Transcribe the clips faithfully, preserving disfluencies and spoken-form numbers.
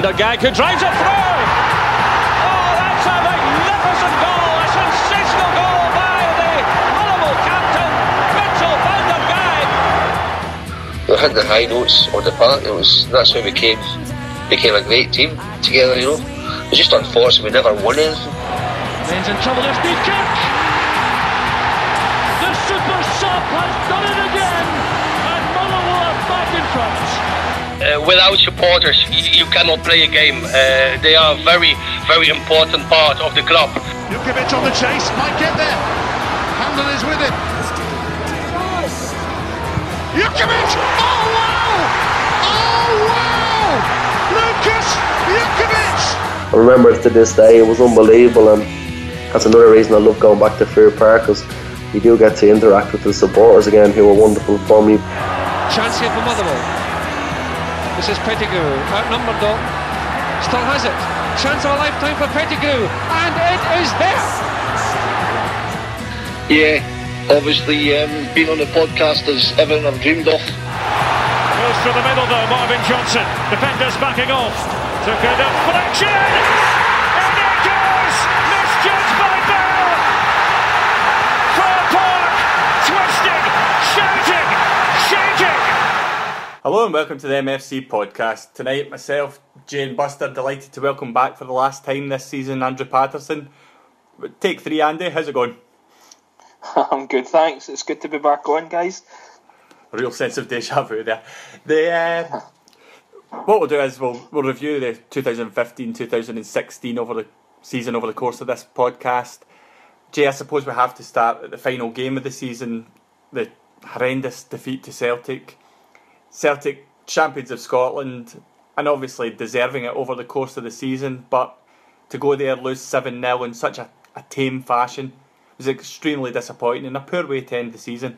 der Gag who drives it through. Oh, that's a magnificent goal, a sensational goal by the Motherwell captain, Mitchell van der Gag. We had the high notes on the park. It was that's how we became became a great team together. You know, it was just unfortunate we never won anything. Ben's in trouble. There's Steve Kirk. The super sub has done it again, and Motherwell are back in front. Uh, without supporters, you, you cannot play a game. Uh, they are a very, very important part of the club. Jukovic on the chase, might get there. Handel is with it. Jukovic! Oh wow! Oh wow! Lucas Jukovic! I remember it to this day. It was unbelievable, and that's another reason I love going back to Fair Park, because you do get to interact with the supporters again, who were wonderful for me. Chance here for Motherwell. This is Pettigrew, outnumbered though. Still has it. Chance of a lifetime for Pettigrew, and it is there. Yeah, obviously um, being on the podcast is everything I've dreamed of. Goes through the middle though, Marvin Johnson. Defenders backing off. Took a deflection. And it goes! Misjudged by Bell. Fair Park, twisting, shouting, shaking. Hello and welcome to the M F C podcast. Tonight, myself, Jay and Buster, delighted to welcome back for the last time this season Andrew Patterson. Take three, Andy, how's it going? I'm good, thanks. It's good to be back on, guys. A real sense of deja vu there. The, uh, what we'll do is we'll, we'll review the twenty fifteen twenty sixteen over the season over the course of this podcast. Jay, I suppose we have to start at the final game of the season, the horrendous defeat to Celtic. Celtic, champions of Scotland, and obviously deserving it over the course of the season, but to go there, lose seven nil in such a, a tame fashion was extremely disappointing and a poor way to end the season.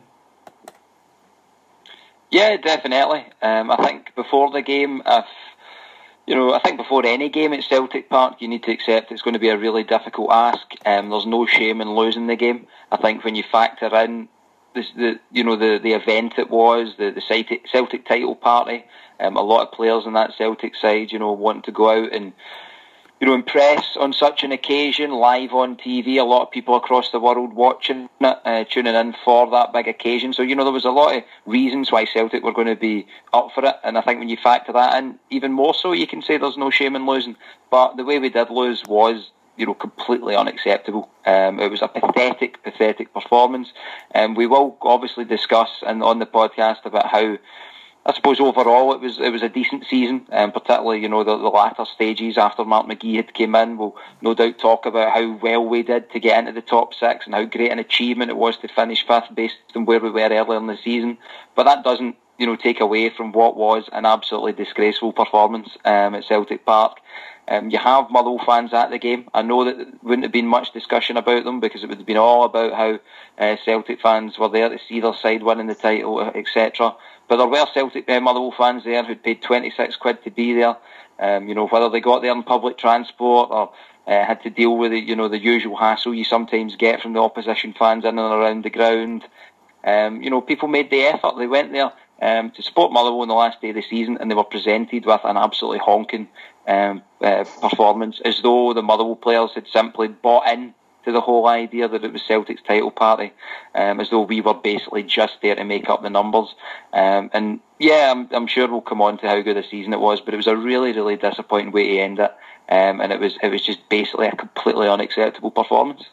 Yeah, definitely. Um, I think before the game, if, you know, I think before any game at Celtic Park, you need to accept it's going to be a really difficult ask. Um, there's no shame in losing the game. I think when you factor in this, the you know the, the event it was, the the Celtic, Celtic title party, um, a lot of players on that Celtic side, you know, want to go out and you know, impress on such an occasion, live on T V, a lot of people across the world watching it, uh, tuning in for that big occasion. So, you know, there was a lot of reasons why Celtic were going to be up for it. And I think when you factor that in, even more so, you can say there's no shame in losing. But the way we did lose was, you know, completely unacceptable. Um, it was a pathetic, pathetic performance. And um, we will obviously discuss and on the podcast about how, I suppose overall it was it was a decent season, um, particularly you know the, the latter stages after Mark McGee had came in. We'll no doubt talk about how well we did to get into the top six and how great an achievement it was to finish fifth based on where we were earlier in the season. But that doesn't you know take away from what was an absolutely disgraceful performance um, at Celtic Park. Um, you have Motherwell fans at the game. I know that there wouldn't have been much discussion about them because it would have been all about how uh, Celtic fans were there to see their side winning the title, et cetera. But there were Celtic uh, Motherwell fans there who'd paid twenty-six quid to be there. Um, you know, whether they got there in public transport or uh, had to deal with the, you know, the usual hassle you sometimes get from the opposition fans in and around the ground. Um, you know, people made the effort. They went there um, to support Motherwell on the last day of the season, and they were presented with an absolutely honking um, uh, performance, as though the Motherwell players had simply bought in to the whole idea that it was Celtic's title party, um, as though we were basically just there to make up the numbers. Um, and yeah, I'm, I'm sure we'll come on to how good a season it was, but it was a really, really disappointing way to end it. Um, and it was it was just basically a completely unacceptable performance.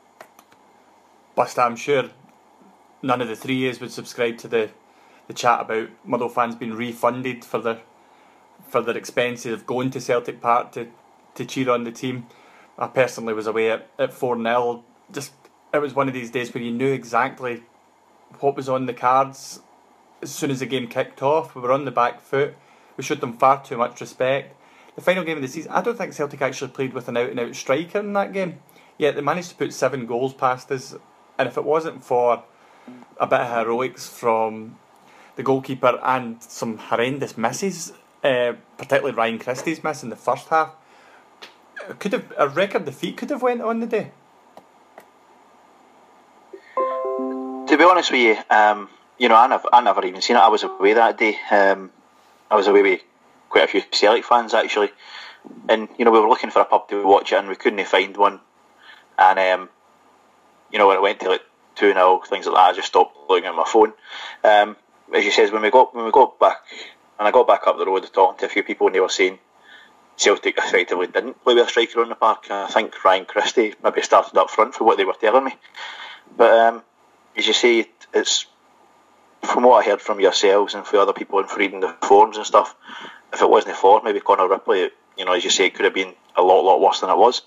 Buster, I'm sure none of the three years would subscribe to the, the chat about Motherwell fans being refunded for their for their expenses of going to Celtic Park to, to cheer on the team. I personally was away at, at four nil. Just it was one of these days where you knew exactly what was on the cards. As soon as the game kicked off, we were on the back foot. We showed them far too much respect. The final game of the season, I don't think Celtic actually played with an out-and-out striker in that game. Yet they managed to put seven goals past us. And if it wasn't for a bit of heroics from the goalkeeper and some horrendous misses, uh, particularly Ryan Christie's miss in the first half, could have a record defeat could have went on the day. To be honest with you, um, you know, I never, I never even seen it. I was away that day. Um, I was away with quite a few Celtic fans actually, and you know we were looking for a pub to watch it, and we couldn't find one. And um, you know when it went to like two nil, things like that, I just stopped looking at my phone. Um, as you says, when we got when we got back, and I got back up the road talking to a few people, and they were saying Celtic effectively didn't play with a striker on the park. I think Ryan Christie maybe started up front for what they were telling me. But um, as you say, it's from what I heard from yourselves and from other people and reading the forums and stuff. If it wasn't for maybe Connor Ripley, it, you know, as you say, it could have been a lot, lot worse than it was.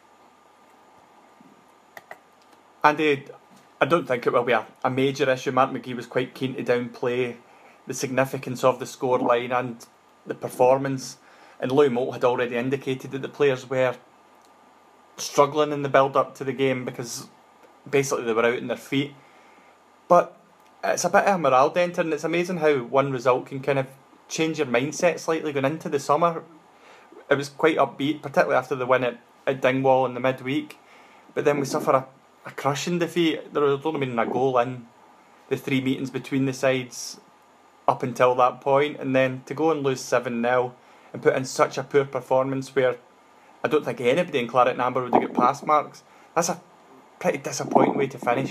Andy, I don't think it will be a, a major issue. Mark McGee was quite keen to downplay the significance of the scoreline and the performance. And Louis Moult had already indicated that the players were struggling in the build-up to the game because basically they were out on their feet. But it's a bit of a morale denter, and it's amazing how one result can kind of change your mindset slightly going into the summer. It was quite upbeat, particularly after the win at, at Dingwall in the midweek. But then we suffer a, a crushing defeat. There was only been a goal in the three meetings between the sides up until that point, and then to go and lose seven nil and put in such a poor performance where I don't think anybody in Claret and Amber would have got pass marks. That's a pretty disappointing way to finish.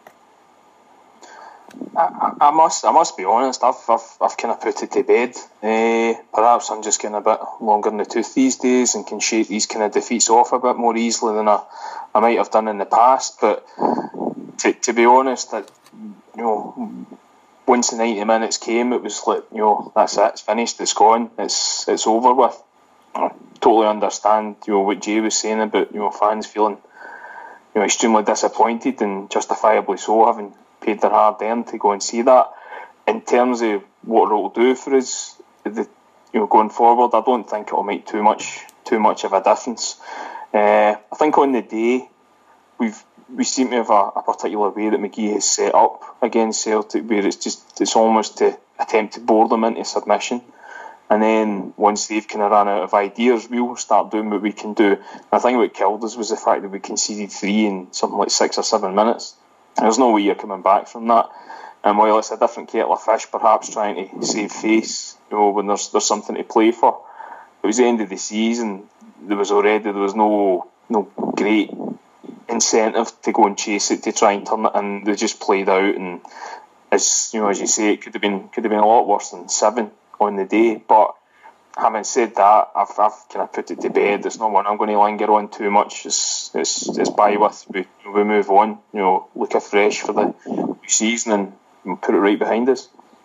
I, I must I must be honest, I've I've, I've kind of put it to bed. Uh, perhaps I'm just getting a bit longer in the tooth these days and can shake these kind of defeats off a bit more easily than I, I might have done in the past. But to, to be honest, that you know, once the ninety minutes came, it was like, you know, that's it, it's finished, it's gone, it's it's over with. I totally understand, you know, what Jay was saying about, you know, fans feeling, you know, extremely disappointed, and justifiably so, having paid their hard earned to go and see that. In terms of what it will do for us, the, you know, going forward, I don't think it will make too much too much of a difference. Uh, I think on the day we've we seem to have a, a particular way that McGee has set up against Celtic, where it's just it's almost to attempt to bore them into submission, and then once they've kind of run out of ideas, we'll start doing what we can do. And I think what killed us was the fact that we conceded three in something like six or seven minutes. There's no way you're coming back from that. And while it's a different kettle of fish, perhaps trying to save face, you know, when there's there's something to play for. It was the end of the season. There was already there was no no great incentive to go and chase it, to try and turn it in. They just played out, and as you know, as you say, it could have been could have been a lot worse than seven on the day. But having said that, I've I've kind of put it to bed. It's not one I'm going to linger on too much. It's it's it's by with. We we move on. You know, look afresh for the season and put it right behind us.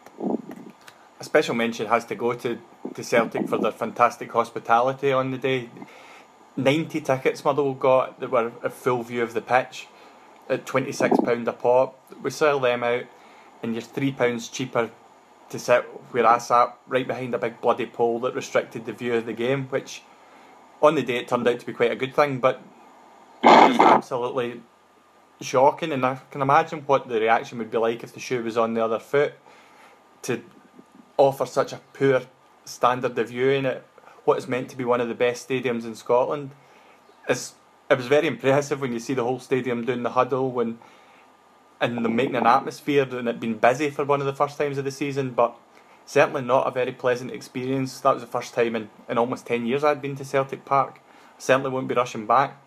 A special mention has to go to, to Celtic for their fantastic hospitality on the day. ninety tickets Motherwell got that were a full view of the pitch at twenty-six pounds a pop. We sell them out, and you're three pounds cheaper to sit where I sat, right behind a big bloody pole that restricted the view of the game, which on the day it turned out to be quite a good thing, but it was absolutely shocking. And I can imagine what the reaction would be like if the shoe was on the other foot, to offer such a poor standard of viewing at what is meant to be one of the best stadiums in Scotland. It's, it was very impressive when you see the whole stadium doing the huddle when, and them making an atmosphere, and it being busy for one of the first times of the season, but certainly not a very pleasant experience. That was the first time in, in almost ten years I'd been to Celtic Park. I certainly won't be rushing back.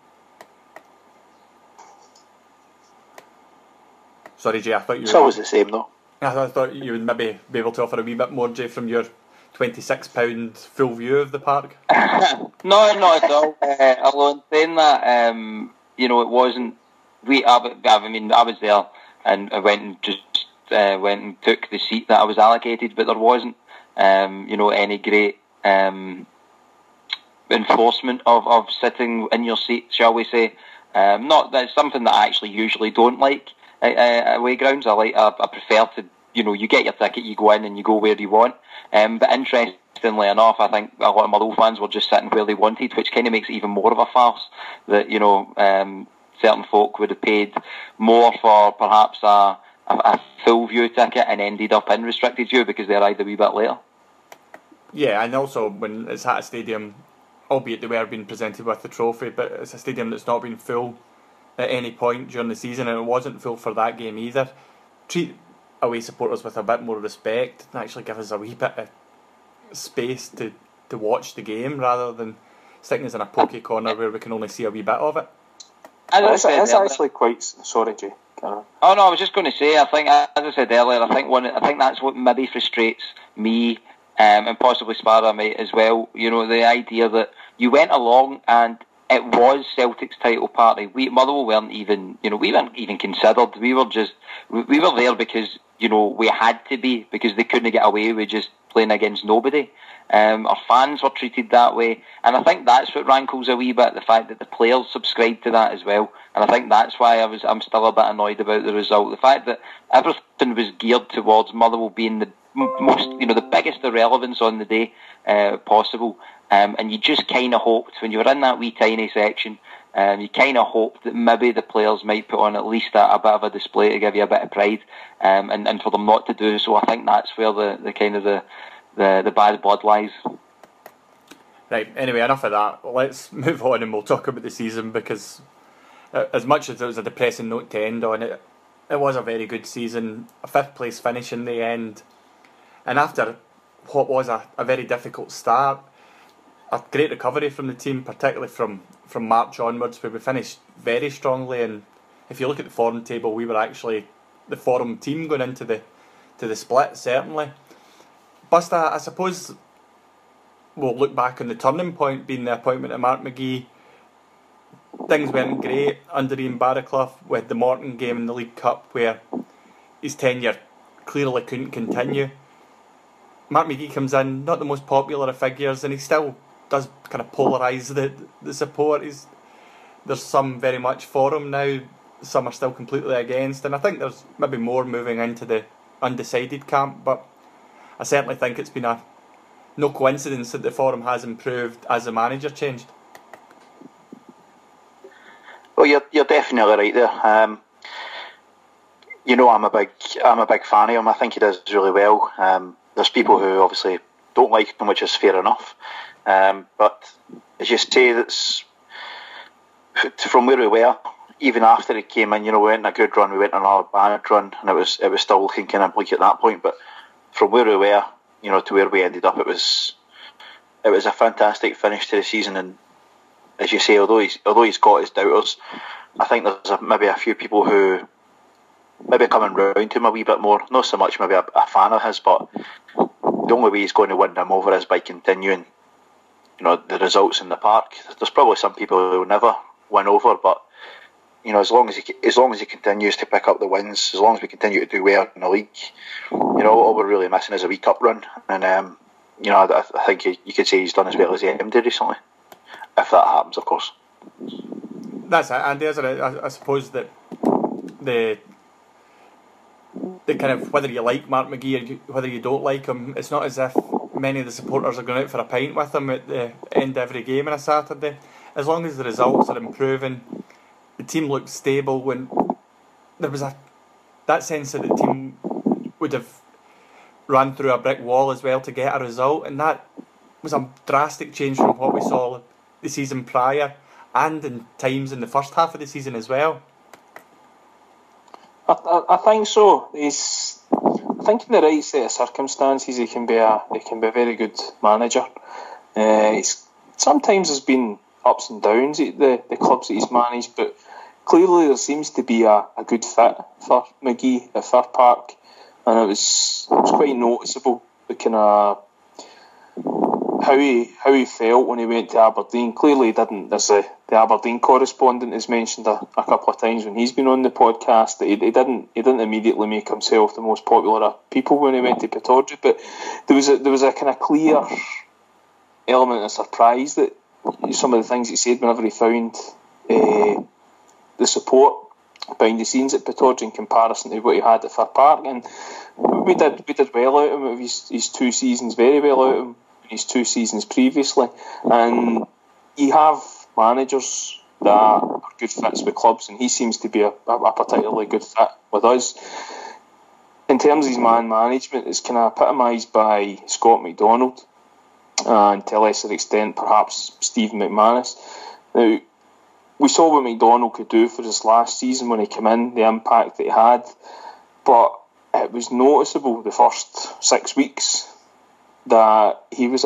Sorry, Jay, I thought you It's were... always the same, though. I thought you would maybe be able to offer a wee bit more, Jay, from your twenty-six pounds full view of the park. No, not at all. Uh, although in saying that, um, you know, it wasn't... We, I, I mean, I was there, and I went and just uh, went and took the seat that I was allocated, but there wasn't, um, you know, any great um, enforcement of, of sitting in your seat, shall we say. Um, not that's something that I actually usually don't like at, at away grounds. I like, I, I prefer to, you know, you get your ticket, you go in and you go where you want. Um, but interestingly enough, I think a lot of Motherwell fans were just sitting where they wanted, which kind of makes it even more of a farce that, you know, um, certain folk would have paid more for perhaps a, a, a full view ticket and ended up in restricted view because they arrived a wee bit later. Yeah, and also when it's at a stadium, albeit they were being presented with the trophy, but it's a stadium that's not been full at any point during the season, and it wasn't full for that game either. Treat away supporters with a bit more respect and actually give us a wee bit of space to, to watch the game rather than sticking us in a pokey corner where we can only see a wee bit of it. It's, it's actually quite... Sorry, Jay. Oh no, I was just going to say, I think, as I said earlier, I think one, I think that's what maybe frustrates me, um, and possibly Sparrow mate as well. You know, the idea that you went along and it was Celtic's title party. We Motherwell weren't even, you know, we weren't even considered. We were just, we were there because, you know, we had to be, because they couldn't get away with just playing against nobody. Um, our fans were treated that way, and I think that's what rankles a wee bit, the fact that the players subscribed to that as well. And I think that's why I was, I'm still a bit annoyed about the result. The fact that everything was geared towards Motherwell being the most, you know, the biggest irrelevance on the day uh, possible. Um, and you just kind of hoped, when you were in that wee tiny section, um, you kind of hoped that maybe the players might put on at least a, a bit of a display to give you a bit of pride, um, and, and for them not to do so. I think that's where the, the kind of the The, the bad blood lies. Right, anyway, enough of that. Let's move on and we'll talk about the season, because uh, as much as it was a depressing note to end on, it, it was a very good season. A fifth place finish in the end. And after what was a, a very difficult start, a great recovery from the team, particularly from, from March onwards, where we finished very strongly. And if you look at the form table, we were actually the form team going into the to the split, certainly. Busta, I suppose we'll look back on the turning point being the appointment of Mark McGee. Things weren't great under Ian Barraclough with the Morton game in the League Cup, where his tenure clearly couldn't continue. Mark McGee comes in, not the most popular of figures, and he still does kind of polarise the the support. He's, there's some very much for him now, some are still completely against, and I think there's maybe more moving into the undecided camp, but I certainly think it's been a no coincidence that the forum has improved as the manager changed. Well, you're you're definitely right there. Um, you know, I'm a big I'm a big fan of him. I think he does really well. Um, there's people who obviously don't like him, which is fair enough. Um, but as you say, that's from where we were. Even after he came in, you know, we went on a good run, we went on another bad run, and it was it was still looking kind of bleak at that point. But from where we were, you know, to where we ended up, it was it was a fantastic finish to the season. And as you say, although he's although he's got his doubters, I think there's a, maybe a few people who maybe coming round to him a wee bit more. Not so much maybe a, a fan of his, but the only way he's going to win them over is by continuing, you know, the results in the park. There's probably some people who will never win over, but you know, as long as he as long as he continues to pick up the wins, as long as we continue to do well in the league, you know, all we're really missing is a wee cup run. And um, you know, I, I think you, you could say he's done as well as he did recently, if that happens, of course. That's it, Andy. Isn't it? I, I suppose that the the kind of whether you like Mark McGee or you, whether you don't like him, it's not as if many of the supporters are going out for a pint with him at the end of every game on a Saturday. As long as the results are improving, the team looked stable. When there was a that sense that the team would have run through a brick wall as well to get a result, and that was a drastic change from what we saw the season prior and in times in the first half of the season as well. I, I, I think so. He's, I think in the right set of circumstances, he can be a he can be a very good manager. Uh, he's sometimes has been ups and downs at the, the clubs that he's managed, but clearly there seems to be a, a good fit for McGee at Fir Park, and it was it was quite noticeable the kind of how he how he felt when he went to Aberdeen. Clearly he didn't. There's a, the Aberdeen correspondent has mentioned a, a couple of times when he's been on the podcast that he, he didn't he didn't immediately make himself the most popular of people when he went to Pittodrie, but there was a, there was a kind of clear element of surprise that some of the things he said whenever he found uh, the support behind the scenes at Pittodrie in comparison to what he had at Fir Park, and we did we did well out of him of his, his two seasons, very well out of him in his two seasons previously. And you have managers that are good fits with clubs, and he seems to be a, a particularly good fit with us. In terms of his man management, it's kind of epitomised by Scott McDonald, and to a lesser extent perhaps Stephen McManus. Now, we saw what McDonald could do for us last season when he came in, the impact that he had, but it was noticeable the first six weeks that he was a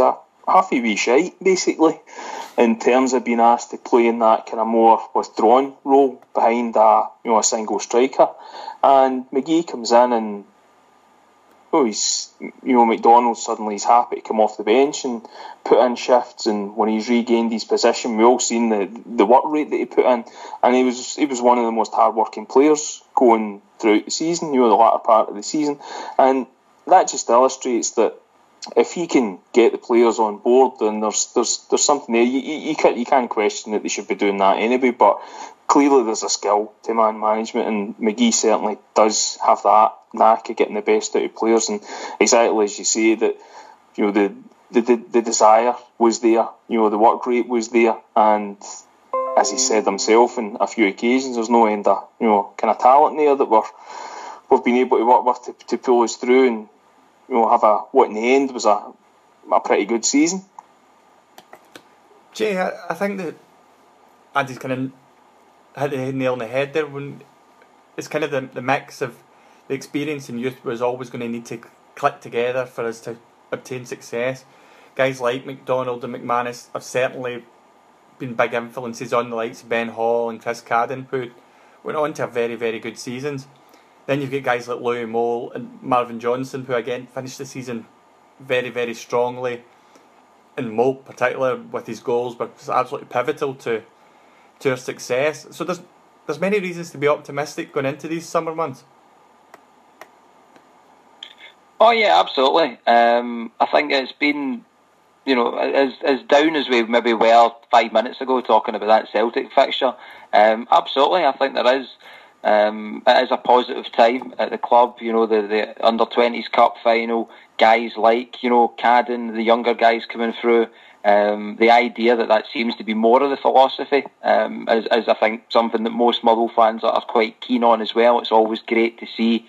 half a wee shite, basically, in terms of being asked to play in that kind of more withdrawn role behind a, you know, a single striker. And McGee comes in and, oh, he's, you know, McDonald suddenly is happy to come off the bench and put in shifts, and when he's regained his position, we all seen the the work rate that he put in, and he was he was one of the most hard-working players going throughout the season, you know, the latter part of the season, and that just illustrates that if he can get the players on board, then there's there's there's something there. You, you, you can't you can't question that they should be doing that anyway, but clearly there's a skill to man management, and McGee certainly does have that knack of getting the best out of players. And exactly as you say, that, you know, the the, the, the desire was there, you know, the work rate was there, and as he said himself on a few occasions, there's no end of, you know, kind of talent there that we're we've been able to work with to, to pull us through, and, you know, have a what in the end was a a pretty good season. Jay, I, I think that Andy's kind of hit the nail on the head there. When it's kind of the the mix of the experience and youth was always going to need to click together for us to obtain success. Guys like McDonald and McManus have certainly been big influences on the likes of Ben Hall and Chris Cadden, who went on to have very, very good seasons. Then you've got guys like Louis Mole and Marvin Johnson, who again finished the season very, very strongly. And Mole, particularly with his goals, was absolutely pivotal to to our success. So there's there's many reasons to be optimistic going into these summer months. Oh yeah, absolutely. Um, I think it's been, you know, as as down as we maybe were five minutes ago talking about that Celtic fixture. Um, absolutely, I think there is. Um, it is a positive time at the club. You know, the the under twenties cup final, guys like, you know, Cadden, the younger guys coming through. Um, the idea that that seems to be more of the philosophy um, is, is, I think, something that most Motherwell fans are quite keen on as well. It's always great to see,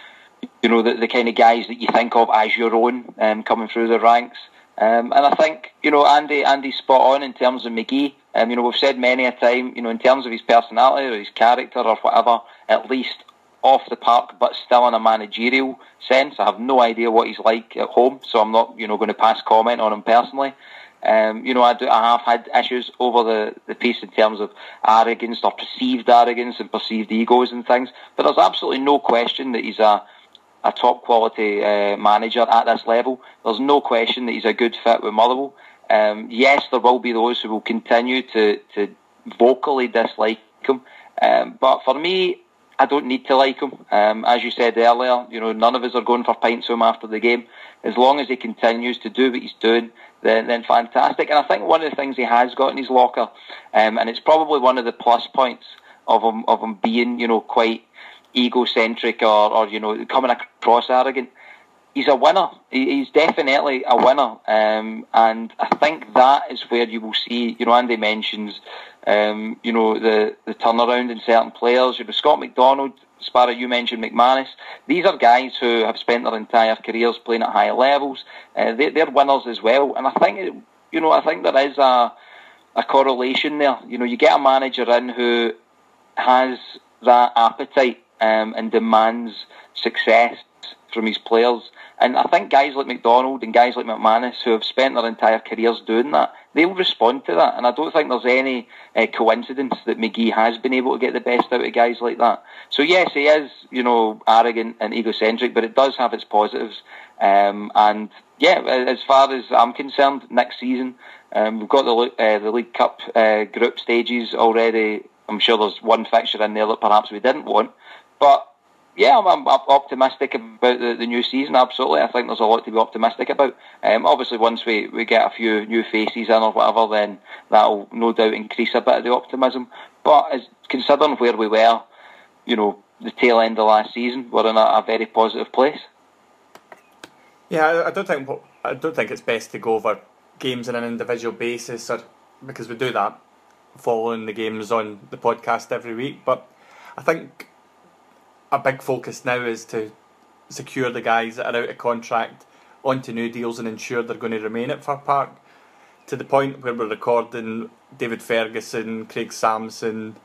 you know, the, the kind of guys that you think of as your own um, coming through the ranks. Um, and I think, you know, Andy Andy's spot on in terms of McGee. Um, you know, we've said many a time, you know, in terms of his personality or his character or whatever, at least off the park, but still in a managerial sense. I have no idea what he's like at home, so I'm not, you know, going to pass comment on him personally. Um, you know, I, do, I have had issues over the, the piece in terms of arrogance or perceived arrogance and perceived egos and things, but there's absolutely no question that he's a, a top quality uh, manager at this level. There's no question that he's a good fit with Motherwell. Um, yes, there will be those who will continue to, to vocally dislike him, um, but for me, I don't need to like him. Um, as you said earlier, you know, none of us are going for pints with him after the game. As long as he continues to do what he's doing, then then fantastic. And I think one of the things he has got in his locker, um, and it's probably one of the plus points of him of him being, you know, quite egocentric or, or you know, coming across arrogant. He's a winner. He's definitely a winner, um, and I think that is where you will see. You know, Andy mentions, um, you know, the the turnaround in certain players. You know, Scott McDonald, Sparrow, you mentioned McManus. These are guys who have spent their entire careers playing at high levels. Uh, they, they're winners as well, and I think it, you know, I think there is a a correlation there. You know, you get a manager in who has that appetite um, and demands success from his players. And I think guys like McDonald and guys like McManus, who have spent their entire careers doing that, they'll respond to that. And I don't think there's any uh, coincidence that McGee has been able to get the best out of guys like that. So yes, he is, you know, arrogant and egocentric, but it does have its positives. Um, and yeah, as far as I'm concerned, next season, um, we've got the uh, the League Cup uh, group stages already. I'm sure there's one fixture in there that perhaps we didn't want, but yeah, I'm, I'm optimistic about the, the new season, absolutely. I think there's a lot to be optimistic about. Um, obviously, once we, we get a few new faces in or whatever, then that'll no doubt increase a bit of the optimism. But as considering where we were, you know, the tail end of last season, we're in a, a very positive place. Yeah, I, I don't think I don't think it's best to go over games on an individual basis, or because we do that following the games on the podcast every week. But I think a big focus now is to secure the guys that are out of contract onto new deals and ensure they're going to remain at Fir Park. To the point where we're recording, David Ferguson, Craig Samson,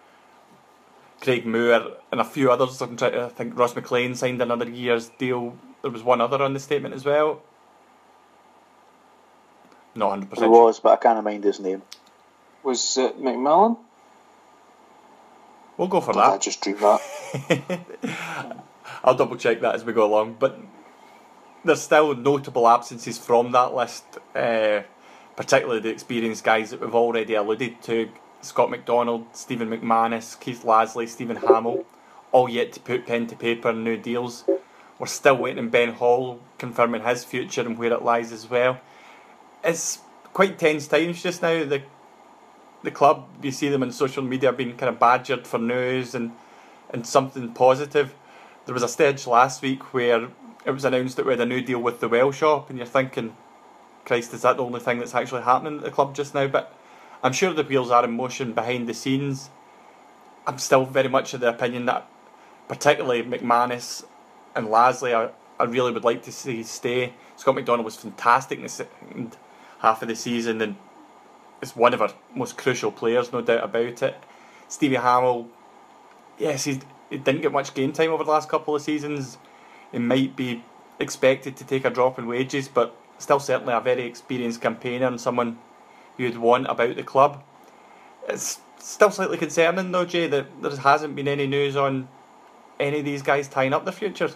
Craig Moore and a few others. I think Ross McLean signed another year's deal. There was one other on the statement as well. Not one hundred There percent was, but I can't mind his name. Was it McMillan? We'll go for Did that. I just dream that? I'll double check that as we go along. But there's still notable absences from that list, uh, particularly the experienced guys that we've already alluded to. Scott McDonald, Stephen McManus, Keith Lasley, Stephen Hamill, all yet to put pen to paper on new deals. We're still waiting on Ben Hall confirming his future and where it lies as well. It's quite tense times just now. The the club, you see them on social media being kind of badgered for news and, and something positive. There was a stage last week where it was announced that we had a new deal with the Well Shop, and you're thinking, Christ, is that the only thing that's actually happening at the club just now? But I'm sure the wheels are in motion behind the scenes. I'm still very much of the opinion that particularly McManus and Lasley, I, I really would like to see stay. Scott McDonald was fantastic in the second half of the season and is one of our most crucial players, no doubt about it. Stevie Hamill, yes, he, he didn't get much game time over the last couple of seasons. He might be expected to take a drop in wages, but still certainly a very experienced campaigner and someone you'd want about the club. It's still slightly concerning though, Jay, that there hasn't been any news on any of these guys tying up their futures.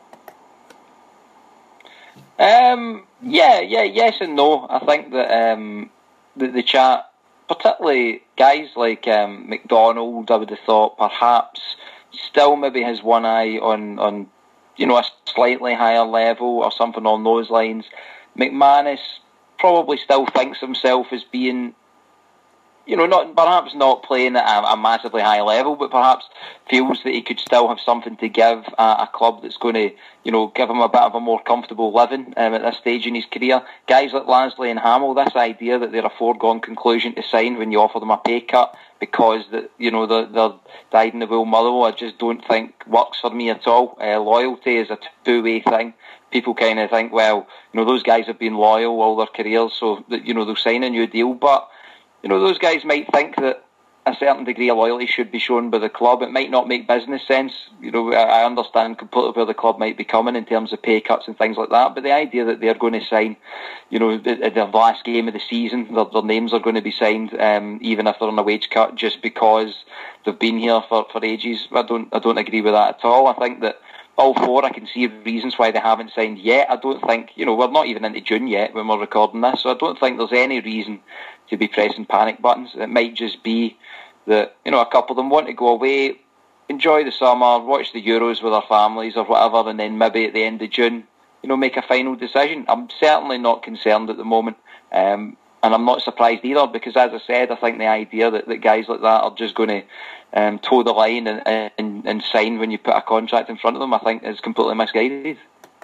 Um, yeah, yeah, yes and no. I think that um, the, the chat, particularly guys like um, McDonald, I would have thought perhaps still maybe has one eye on, on you know, a slightly higher level or something along those lines. McManus probably still thinks himself as being, you know, not perhaps not playing at a, a massively high level, but perhaps feels that he could still have something to give at a club that's going to, you know, give him a bit of a more comfortable living um, at this stage in his career. Guys like Lasley and Hamill, this idea that they're a foregone conclusion to sign when you offer them a pay cut because that you know they're, they're dyed in the wool Motherwell, I just don't think works for me at all. Uh, loyalty is a two-way thing. People kind of think, well, you know, those guys have been loyal all their careers, so that you know they'll sign a new deal, but you know, those guys might think that a certain degree of loyalty should be shown by the club. It might not make business sense. You know, I understand completely where the club might be coming in terms of pay cuts and things like that. But the idea that they're going to sign, you know, at their last game of the season, their, their names are going to be signed, um, even if they're on a wage cut, just because they've been here for, for ages. I don't, I don't agree with that at all. I think that all four, I can see reasons why they haven't signed yet. I don't think, you know, we're not even into June yet when we're recording this, so I don't think there's any reason to be pressing panic buttons. It might just be that, you know, a couple of them want to go away, enjoy the summer, watch the Euros with their families or whatever, and then maybe at the end of June, you know, make a final decision. I'm certainly not concerned at the moment, um, and I'm not surprised either, because as I said, I think the idea that, that guys like that are just going to um, toe the line and, and, and sign when you put a contract in front of them, I think is completely misguided.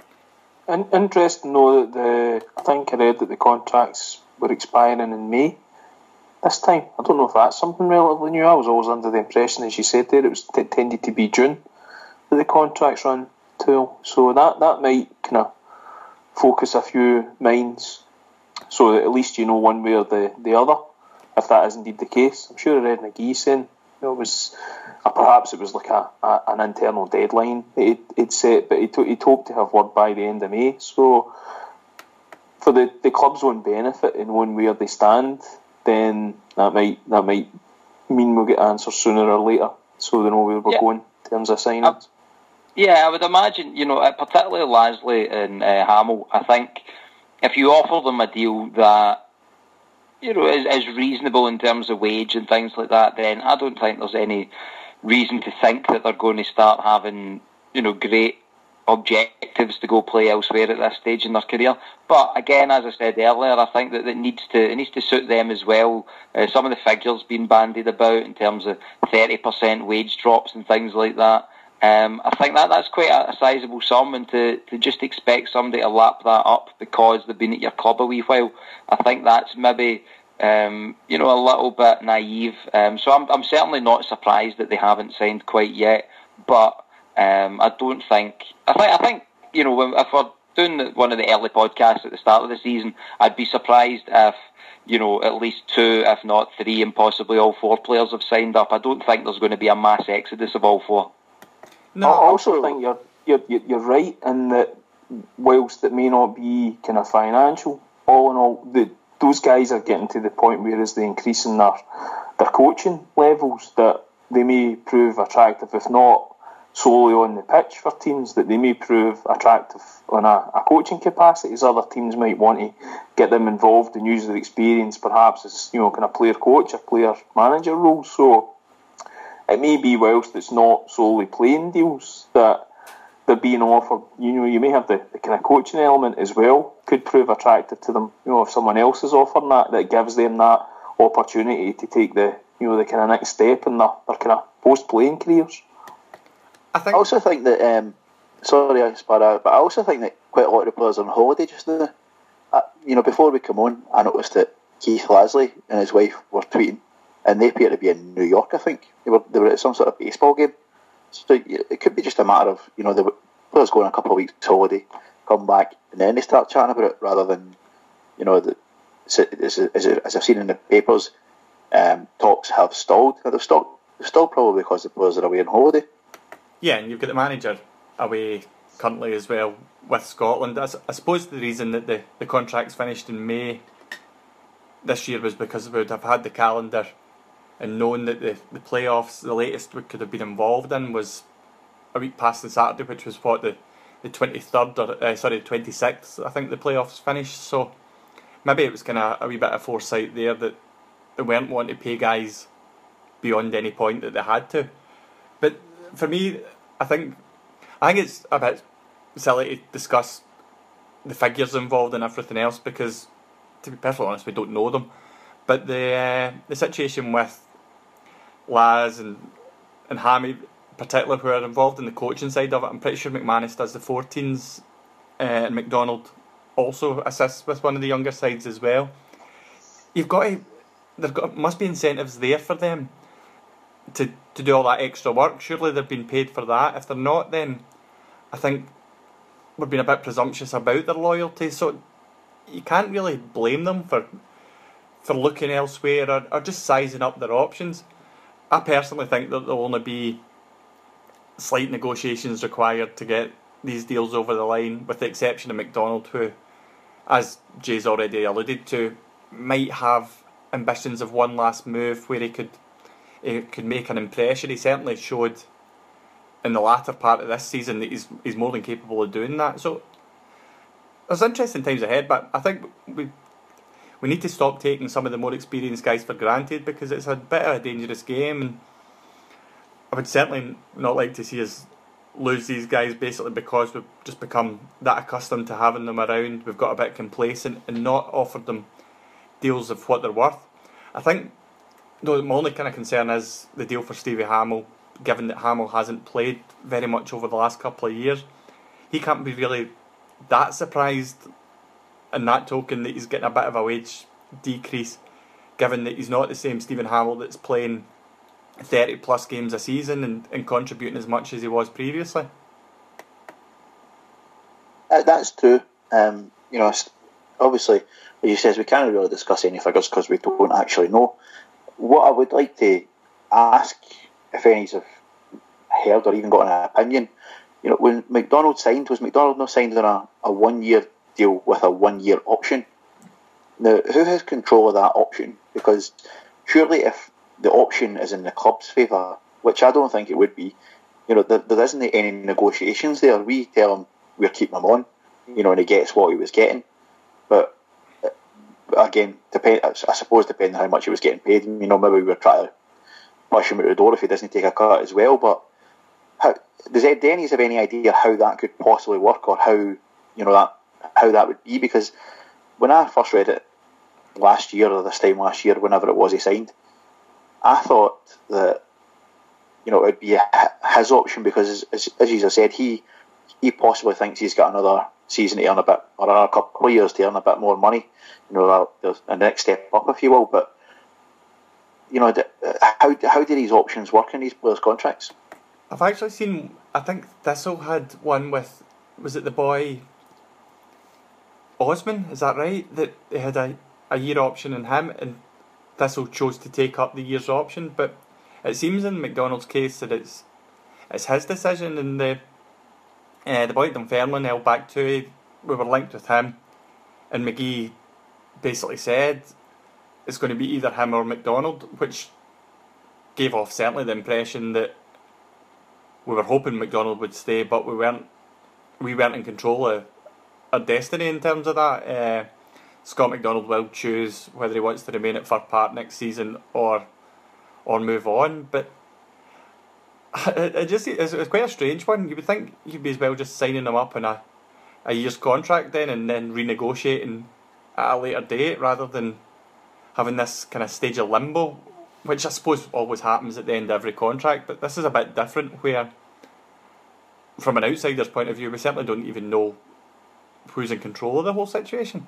In- interesting though that the, I think I read that the contracts were expiring in May this time. I don't know if that's something relatively new. I was always under the impression, as you said there, it was t- tended to be June that the contracts run till. So that, that might kind of focus a few minds, so that at least you know one way or the, the other, if that is indeed the case. I'm sure I read McGee saying, you know, it was uh, perhaps it was like a, a an internal deadline that he'd, he'd set, but he'd, he'd hoped to have word by the end of May. So for the, the club's own benefit in knowing where they stand, then that might that might mean we'll get answers sooner or later, so they know where we're yeah. going in terms of signings. Uh, yeah, I would imagine, you know, particularly Lasley and uh, Hamill, I think if you offer them a deal that, you know, is, is reasonable in terms of wage and things like that, then I don't think there's any reason to think that they're going to start having, you know, great objectives to go play elsewhere at this stage in their career. But again, as I said earlier, I think that it needs to it needs to suit them as well. Uh, some of the figures being bandied about in terms of thirty percent wage drops and things like that. Um, I think that that's quite a, a sizable sum, and to, to just expect somebody to lap that up because they've been at your club a wee while, I think that's maybe um, you know, a little bit naive. Um, so I'm I'm certainly not surprised that they haven't signed quite yet, but Um, I don't think. I think. I think you know, if we're doing one of the early podcasts at the start of the season, I'd be surprised if, you know, at least two, if not three, and possibly all four players have signed up. I don't think there's going to be a mass exodus of all four. No, I also think you're you're you're right in that whilst it may not be kind of financial, all in all, the those guys are getting to the point where as they increase in their their coaching levels, that they may prove attractive, if not solely on the pitch for teams, that they may prove attractive on a, a coaching capacity, as other teams might want to get them involved and use their experience perhaps as, you know, kind of player coach or player manager roles. So it may be, whilst it's not solely playing deals that they're being offered, you know, you may have the, the kind of coaching element as well, could prove attractive to them. You know, if someone else is offering that, that gives them that opportunity to take the, you know, the kind of next step in their, their kind of post-playing careers. I, think I also think that, um, sorry I spar out, but I also think that quite a lot of the players are on holiday just now. Uh, you know, before we come on, I noticed that Keith Lasley and his wife were tweeting, and they appear to be in New York, I think. They were they were at some sort of baseball game. So it could be just a matter of, you know, the players going on a couple of weeks holiday, come back, and then they start chatting about it, rather than, you know, the, as, as, as I've seen in the papers, um, talks have stalled. They've stalled, they've stalled probably because the players are away on holiday. Yeah, and you've got the manager away currently as well with Scotland. I, I suppose the reason that the, the contracts finished in May this year was because we would have had the calendar and known that the, the playoffs, the latest we could have been involved in was a week past the Saturday, which was what, the, the twenty-third, or uh, sorry, the twenty-sixth, I think the playoffs finished. So maybe it was kind of a wee bit of foresight there that they weren't wanting to pay guys beyond any point that they had to. But for me, I think I think it's a bit silly to discuss the figures involved and everything else, because, to be perfectly honest, we don't know them. But the uh, the situation with Laz and and Hammy, in particular, who are involved in the coaching side of it, I'm pretty sure McManus does the fourteens, uh, and McDonald also assists with one of the younger sides as well. You've got to, there got must be incentives there for them to to do all that extra work. Surely they're being paid for that. If they're not, then I think we're being a bit presumptuous about their loyalty. So you can't really blame them for for looking elsewhere, or, or just sizing up their options. I personally think that there'll only be slight negotiations required to get these deals over the line, with the exception of McDonald, who, as Jay's already alluded to, might have ambitions of one last move where he could he could make an impression. He certainly showed in the latter part of this season that he's he's more than capable of doing that. So there's interesting times ahead, but I think we we need to stop taking some of the more experienced guys for granted, because it's a bit of a dangerous game, and I would certainly not like to see us lose these guys basically because we've just become that accustomed to having them around. We've got a bit complacent and not offered them deals of what they're worth. I think, though, my only kind of concern is the deal for Stevie Hamill, given that Hamill hasn't played very much over the last couple of years. He can't be really that surprised in that token that he's getting a bit of a wage decrease, given that he's not the same Stephen Hamill that's playing thirty plus games a season and, and contributing as much as he was previously. Uh, that's true. Um, you know, obviously, as he says, we can't really discuss any figures because we don't actually know. What I would like to ask, if any have heard or even got an opinion, you know, when McDonald signed, was McDonald not signed on a, a one-year deal with a one-year option? Now, who has control of that option? Because surely if the option is in the club's favour, which I don't think it would be, you know, there, there isn't any negotiations there. We tell him we're keeping him on, you know, and he gets what he was getting. But again, depend, I suppose depending on how much he was getting paid, you know, maybe we were trying to push him out the door if he doesn't take a cut as well. But how, does Ed Dennis have any idea how that could possibly work, or how, you know, that how that would be? Because when I first read it last year, or this time last year, whenever it was he signed, I thought that, you know, it would be a, his option, because as, as you said, he he possibly thinks he's got another season to earn a bit, or another couple of years to earn a bit more money, you know, the, the next step up, if you will. But, you know, how how do these options work in these players' contracts? I've actually seen, I think Thistle had one with, was it the boy Osman, is that right? That they had a, a year option in him, and Thistle chose to take up the year's option. But it seems in McDonald's case that it's it's his decision, and the uh, the boy at Dunfermline, El Bakhtaoui, we were linked with him, and McGee basically said it's going to be either him or McDonald, which gave off certainly the impression that we were hoping McDonald would stay, but we weren't we weren't in control of our destiny in terms of that. Uh, Scott McDonald will choose whether he wants to remain at Fir Park next season or or move on, but it, it just it's, it's quite a strange one. You would think you'd be as well just signing him up on a, a year's contract then and then renegotiating at a later date rather than having this kind of stage of limbo, which I suppose always happens at the end of every contract, but this is a bit different where, from an outsider's point of view, we certainly don't even know who's in control of the whole situation.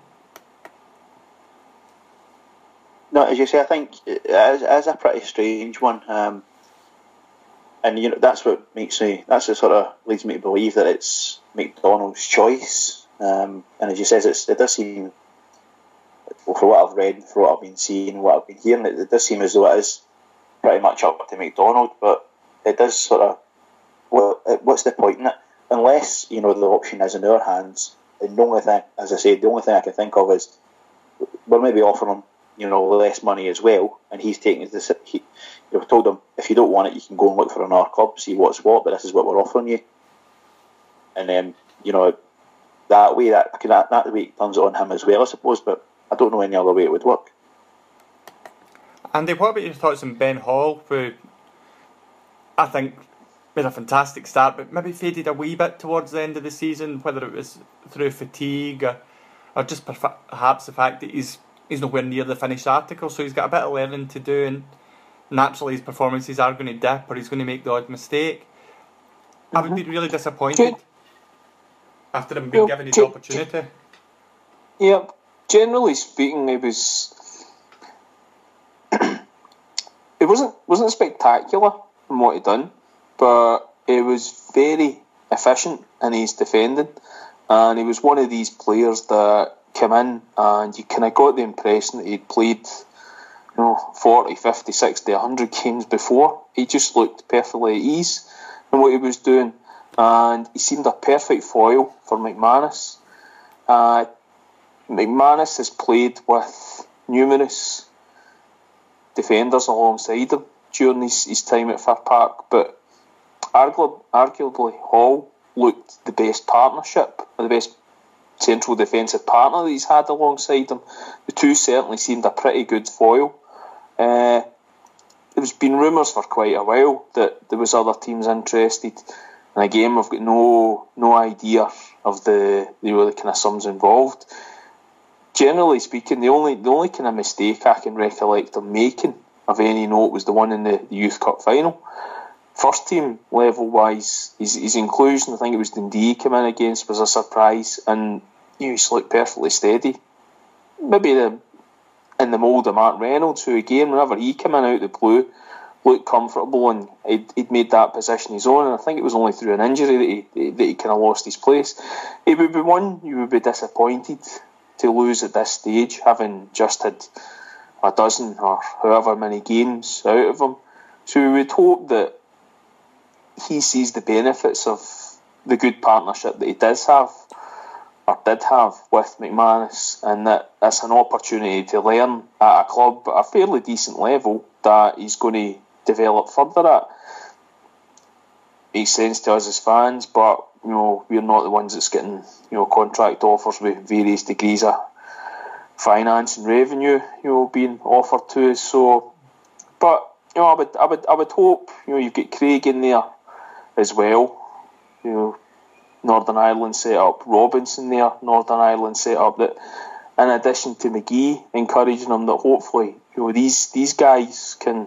No, as you say, I think it is, it is a pretty strange one, um, and you know that's what makes me. That's what sort of leads me to believe that it's McDonald's choice. Um, and as you say, it's, it does seem, well, for what I've read, for what I've been seeing, what I've been hearing, it, it does seem as though it is pretty much up to McDonald. But it does sort of, well, it, what's the point in it? Unless you know the option is in our hands. And the only thing, as I say, the only thing I can think of is we're maybe offering him, you know, less money as well, and he's taking this. He, you know, told him if you don't want it, you can go and look for another club, see what's what. But this is what we're offering you, and then you know that way that that that way turns it on him as well, I suppose. But I don't know any other way it would work. Andy, what about your thoughts on Ben Hall, who I think made a fantastic start, but maybe faded a wee bit towards the end of the season, whether it was through fatigue or, or just perhaps the fact that he's he's nowhere near the finished article, so he's got a bit of learning to do, and naturally his performances are going to dip or he's going to make the odd mistake. Mm-hmm. I would be really disappointed after him being well, given his ge- opportunity. Yeah, generally speaking, it was it wasn't wasn't spectacular in what he'd done, but it was very efficient in his defending, and he was one of these players that came in and you kind of got the impression that he'd played, you know, forty, fifty, sixty, one hundred games before. He just looked perfectly at ease in what he was doing, and he seemed a perfect foil for McManus. Uh, McManus has played with numerous defenders alongside him during his, his time at Fir Park, but arguably, arguably Hall looked the best partnership, or the best central defensive partner that he's had alongside him. The two certainly seemed a pretty good foil. Uh, there's been rumours for quite a while that there was other teams interested, and again we've got no no idea of the you know, the kind of sums involved. Generally speaking, the only the only kind of mistake I can recollect him making of any note was the one in the, the Youth Cup final. First team level wise, his, his inclusion, I think it was Dundee he came in against, was a surprise, and you know, he looked perfectly steady. Maybe the, in the mould of Mark Reynolds, who again, whenever he came in out of the blue, looked comfortable and he'd, he'd made that position his own, and I think it was only through an injury that he, that he kind of lost his place. It would be one you would be disappointed to lose at this stage, having just had a dozen or however many games out of him. So we would hope that he sees the benefits of the good partnership that he does have, or did have, with McManus, and that it's an opportunity to learn at a club at a fairly decent level that he's going to develop further at. Makes sense to us as fans, but you know, we're not the ones that's getting, you know, contract offers with various degrees of finance and revenue, you know, being offered to us. So, but you know, I would, I would, I would hope, you know, you've got Craig in there as well, you know, Northern Ireland set up, Robinson there, Northern Ireland set up, that in addition to McGee, encouraging them that hopefully, you know, these these guys can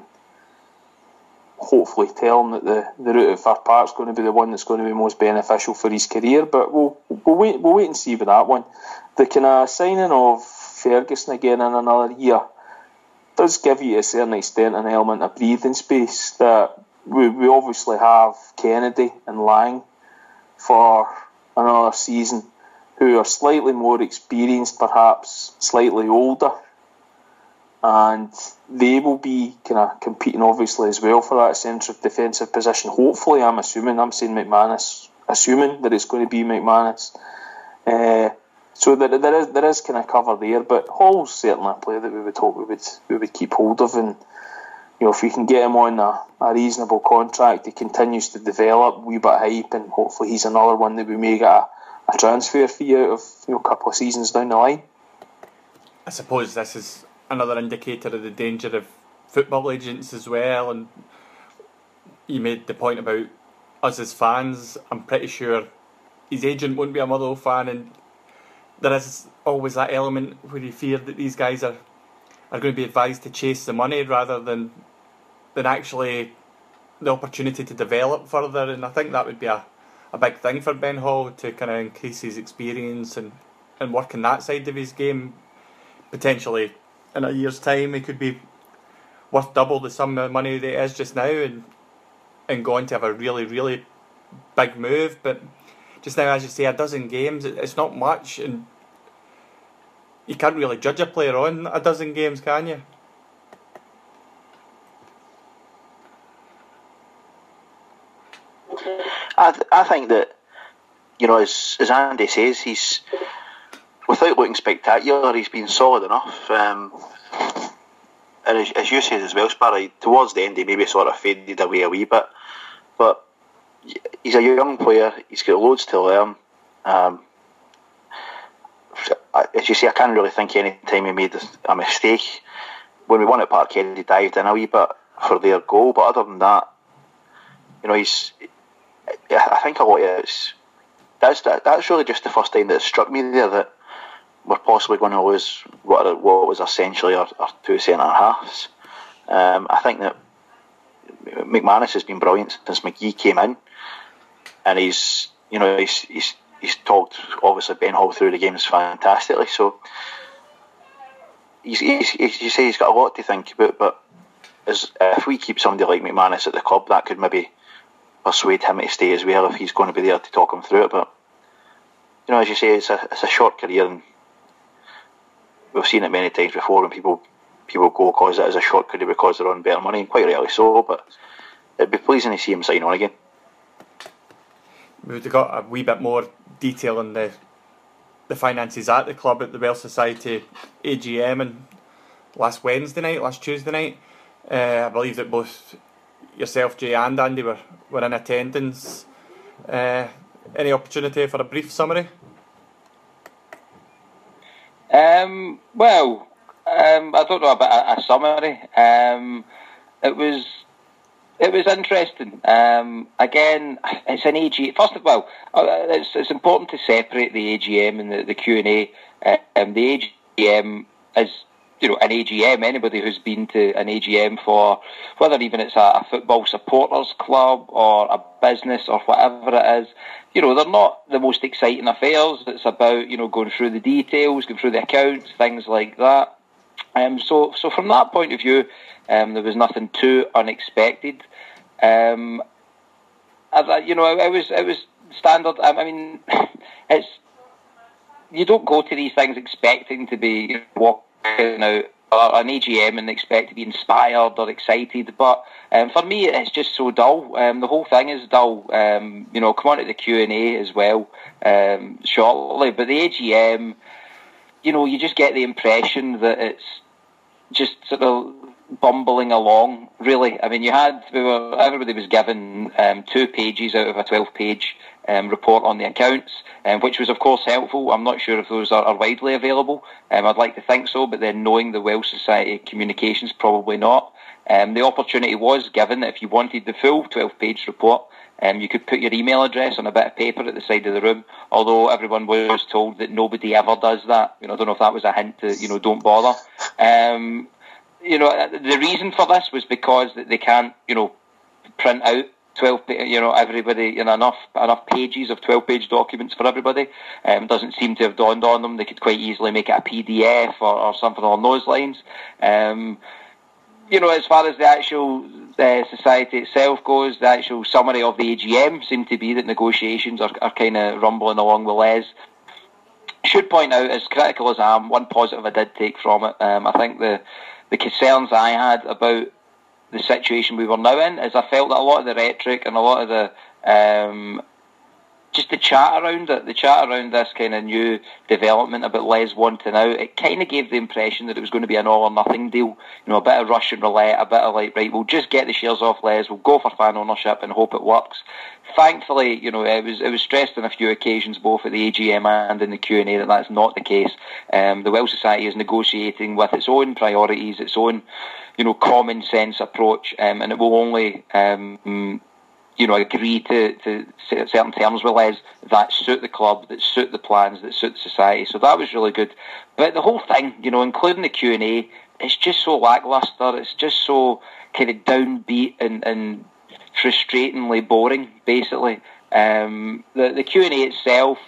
hopefully tell him that the, the route at Fir Park's going to be the one that's going to be most beneficial for his career. But we'll we'll wait we'll wait and see with that one. The kind of signing of Ferguson again in another year does give you to a certain extent an element of breathing space. That we we obviously have Kennedy and Lang for another season, who are slightly more experienced, perhaps slightly older, and they will be kind of competing obviously as well for that central defensive position. Hopefully, I'm assuming, I'm saying McManus, assuming that it's going to be McManus. Uh, So there, there is there is kind of cover there, but Hall's certainly a player that we would hope we would we would keep hold of, and you know, if we can get him on a, a reasonable contract, he continues to develop, wee bit hype, and hopefully he's another one that we may get a, a transfer fee out of, you know, a couple of seasons down the line. I suppose this is another indicator of the danger of football agents as well, and you made the point about us as fans. I'm pretty sure his agent won't be a Motherwell fan, and there is always that element where you fear that these guys are, are going to be advised to chase the money rather than than actually the opportunity to develop further, and I think that would be a, a big thing for Ben Hall, to kind of increase his experience and, and work on that side of his game. Potentially in a year's time he could be worth double the sum of money that he is just now, and and go on to have a really, really big move. But just now, as you say, a dozen games, it's not much, and you can't really judge a player on a dozen games, can you? I th- I think that, you know, as as Andy says, he's, without looking spectacular, he's been solid enough. Um, and as, as you said as well, Sparrow, towards the end he maybe sort of faded away a wee bit, but he's a young player. He's got loads to learn. Um, as you say, I can't really think any time he made a mistake. When we won at Parkhead, he dived in a wee bit for their goal, but other than that, you know, he's. I think a lot of it's that's that's really just the first time that it struck me there that we're possibly going to lose what are, what was essentially our, our two centre halves. Um, I think that McManus has been brilliant since McGee came in, and he's you know he's he's he's talked obviously Ben Hall through the games fantastically. So he's, he's, he's you say he's got a lot to think about, but as if we keep somebody like McManus at the club, that could maybe persuade him to stay as well if he's going to be there to talk him through it. But you know, as you say, it's a it's a short career, and we've seen it many times before when people people go because it is a short career because they're on better money, and quite rightly so. But it'd be pleasing to see him sign on again. We've got a wee bit more detail on the the finances at the club at the Welsh Society A G M and last Wednesday night, last Tuesday night. Uh, I believe that both yourself, Jay, and Andy were, were in attendance. Uh, any opportunity for a brief summary? Um, well, um, I don't know about a, a summary. Um, it was it was interesting. Um, again, it's an A G M. First of all, it's, it's important to separate the A G M and the, the Q and A. Um, the A G M is, you know, an A G M. Anybody who's been to an A G M for, whether even it's a, a football supporters club or a business or whatever it is, you know, they're not the most exciting affairs. It's about, you know, going through the details, going through the accounts, things like that. Um, so, so from that point of view, um, there was nothing too unexpected. Um, I, you know, it was it was standard. I mean, it's you don't go to these things expecting to be, you know, walking out or an A G M and expect to be inspired or excited, but um, for me it's just so dull. Um, the whole thing is dull. Um, you know, come on to the Q and A as well um, shortly, but the A G M, you know, you just get the impression that it's just sort of bumbling along, really. I mean, you had, we were, everybody was given um, two pages out of a twelve-page um, report on the accounts, um, which was, of course, helpful. I'm not sure if those are, are widely available. Um, I'd like to think so, but then knowing the Welsh Society communications, probably not. Um, the opportunity was given that if you wanted the full twelve-page report, um, you could put your email address on a bit of paper at the side of the room, although everyone was told that nobody ever does that. You know, I don't know if that was a hint to, you know, don't bother. Um, you know, the reason for this was because they can't, you know, print out twelve, you know, everybody, you know, enough enough pages of twelve-page documents for everybody. Um, doesn't seem to have dawned on them. They could quite easily make it a P D F or, or something along those lines. Um, you know, as far as the actual uh, society itself goes, the actual summary of the A G M seemed to be that negotiations are, are kind of rumbling along the les. Should point out, as critical as I am, one positive I did take from it. Um, I think the the concerns I had about the situation we were now in is I felt that a lot of the rhetoric and a lot of the um, just the chat around it, the chat around this kind of new development about Les wanting out, it kind of gave the impression that it was going to be an all or nothing deal. You know, a bit of Russian roulette, a bit of like, right, we'll just get the shares off Les, we'll go for fan ownership and hope it works. Thankfully, you know, it was it was stressed on a few occasions, both at the A G M and in the Q and A, that that's not the case. Um, the Welsh Society is negotiating with its own priorities, its own, you know, common sense approach, um, and it will only um, you know, agree to, to certain terms with Les that suit the club, that suit the plans, that suit the society. So that was really good. But the whole thing, you know, including the Q and A, it's just so lacklustre. It's just so kind of downbeat and, and frustratingly boring, basically. Um, the, the Q and A itself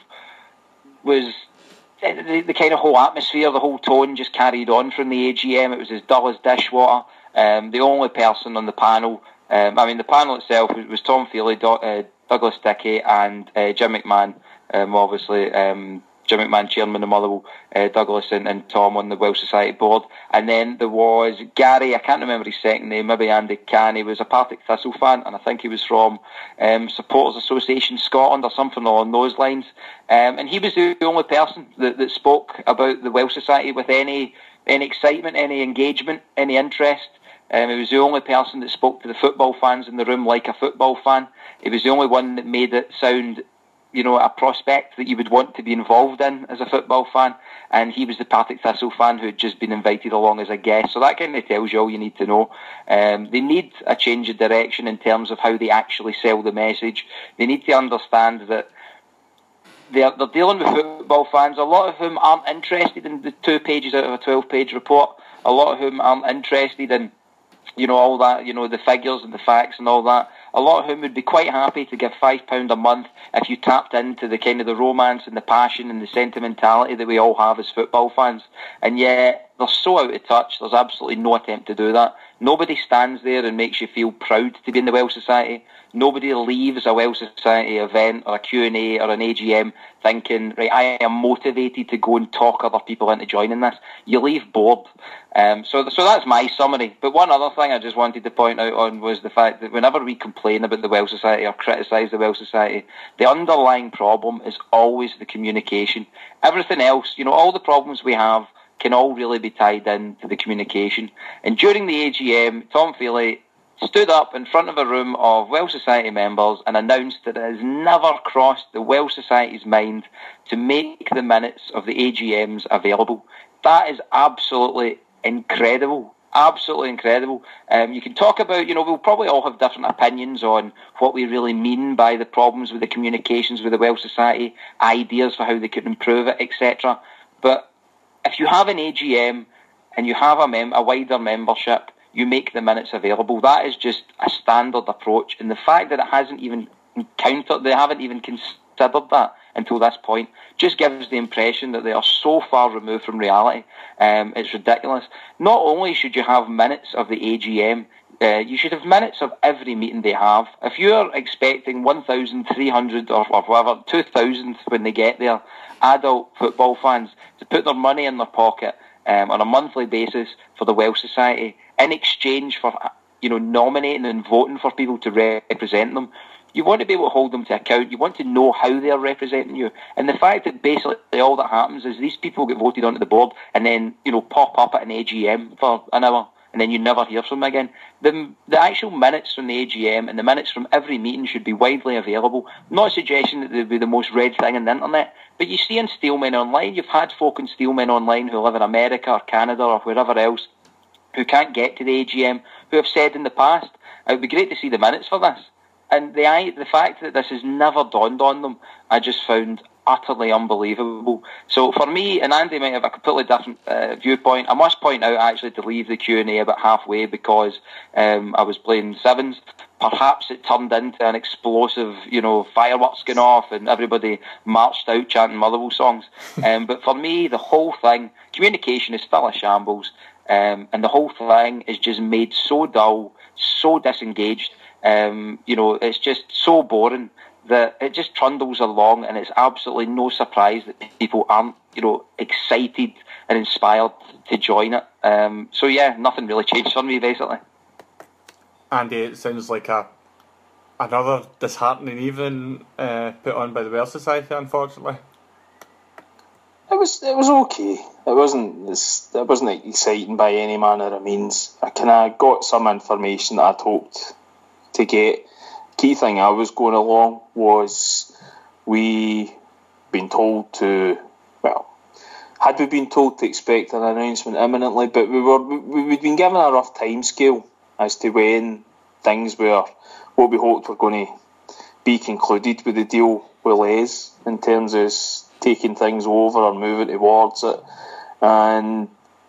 was... The, the kind of whole atmosphere, the whole tone just carried on from the A G M. It was as dull as dishwater. Um, the only person on the panel... Um, I mean, the panel itself was, was Tom Feely, Do, uh, Douglas Dickey, and uh, Jim McMahon. Um, obviously, um, Jim McMahon, chairman of Motherwell, uh, Douglas and, and Tom on the Welsh Society board. And then there was Gary, I can't remember his second name, maybe Andy Cann. He was a Partick Thistle fan, and I think he was from um, Supporters Association Scotland or something along those lines. Um, and he was the only person that, that spoke about the Welsh Society with any any excitement, any engagement, any interest. Um, he was the only person that spoke to the football fans in the room like a football fan. He was the only one that made it sound, you know, a prospect that you would want to be involved in as a football fan. And he was the Partick Thistle fan who had just been invited along as a guest. So that kind of tells you all you need to know. Um, they need a change of direction in terms of how they actually sell the message. They need to understand that they're, they're dealing with football fans, a lot of whom aren't interested in the two pages out of a twelve-page report. A lot of whom aren't interested in, you know, all that, you know, the figures and the facts and all that. A lot of whom would be quite happy to give five pounds a month if you tapped into the kind of the romance and the passion and the sentimentality that we all have as football fans. And yet, they're so out of touch, there's absolutely no attempt to do that. Nobody stands there and makes you feel proud to be in the Welsh Society. Nobody leaves a Welsh Society event or a Q and A or an A G M thinking, right, I am motivated to go and talk other people into joining this. You leave bored. Um, so, so that's my summary. But one other thing I just wanted to point out on was the fact that whenever we complain about the Welsh Society or criticise the Welsh Society, the underlying problem is always the communication. Everything else, you know, all the problems we have can all really be tied in to the communication. And during the A G M, Tom Feely stood up in front of a room of Welsh Society members and announced that it has never crossed the Welsh Society's mind to make the minutes of the A G Ms available. That is absolutely incredible. Absolutely incredible. Um, you can talk about, you know, we'll probably all have different opinions on what we really mean by the problems with the communications with the Welsh Society, ideas for how they could improve it, et cetera. But if you have an A G M and you have a, mem- a wider membership, you make the minutes available. That is just a standard approach. And the fact that it hasn't even encountered, they haven't even considered that until this point, just gives the impression that they are so far removed from reality. Um, it's ridiculous. Not only should you have minutes of the A G M, uh, you should have minutes of every meeting they have. If you're expecting one thousand three hundred or, or whatever, two thousand when they get there, adult football fans to put their money in their pocket um, on a monthly basis for the Welsh Society in exchange for, you know, nominating and voting for people to represent them, you want to be able to hold them to account. You want to know how they're representing you. And the fact that basically all that happens is these people get voted onto the board and then, you know, pop up at an A G M for an hour and then you never hear from them again. The, the actual minutes from the A G M and the minutes from every meeting should be widely available. I'm not suggesting that they'd be the most read thing on the internet, but you see in Steelmen Online, you've had folk in Steelmen Online who live in America or Canada or wherever else who can't get to the A G M, who have said in the past, it would be great to see the minutes for this. And the the fact that this has never dawned on them, I just found utterly unbelievable. So for me, and Andy might have a completely different uh, viewpoint, I must point out actually to leave the Q and A about halfway because um, I was playing sevens. Perhaps it turned into an explosive, you know, fireworks going off and everybody marched out chanting Motherwell songs. Um, but for me, the whole thing, communication is still a shambles. Um, and the whole thing is just made so dull, so disengaged. Um, you know, it's just so boring that it just trundles along, and it's absolutely no surprise that people aren't, you know, excited and inspired to join it. Um, so yeah, nothing really changed for me basically. Andy, it sounds like a another disheartening evening uh, put on by the Welsh Society, unfortunately. It was it was okay. It wasn't it wasn't exciting by any manner of means. I kind of got some information that I'd hoped to get. Key thing I was going along was we been told to well. Had we been told to expect an announcement imminently, but we were we, we'd been given a rough time scale as to when things were, what we hoped were going to be concluded with the deal with Les in terms of taking things over or moving towards it. And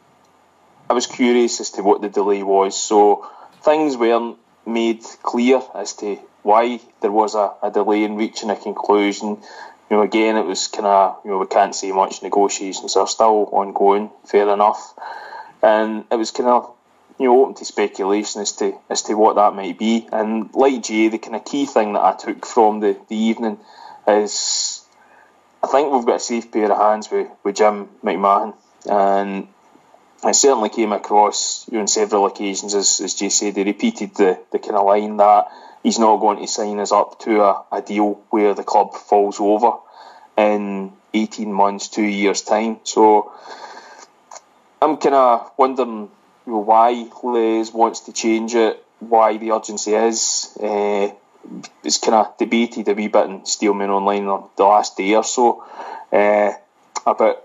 I was curious as to what the delay was. So things weren't made clear as to why there was a, a delay in reaching a conclusion. You know, again, it was kind of, you know, we can't say much, negotiations are still ongoing, fair enough. And it was kind of, you know, open to speculation as to as to what that might be. And like Jay, the kind of key thing that I took from the, the evening is I think we've got a safe pair of hands with, with Jim McMahon. And I certainly came across, you know, on several occasions, as, as Jay said, he repeated the, the kind of line that he's not going to sign us up to a, a deal where the club falls over in eighteen months, two years' time. So I'm kind of wondering, you know, why Les wants to change it, why the urgency is. Uh, it's kind of debated a wee bit in Steelman Online the last day or so. Uh, but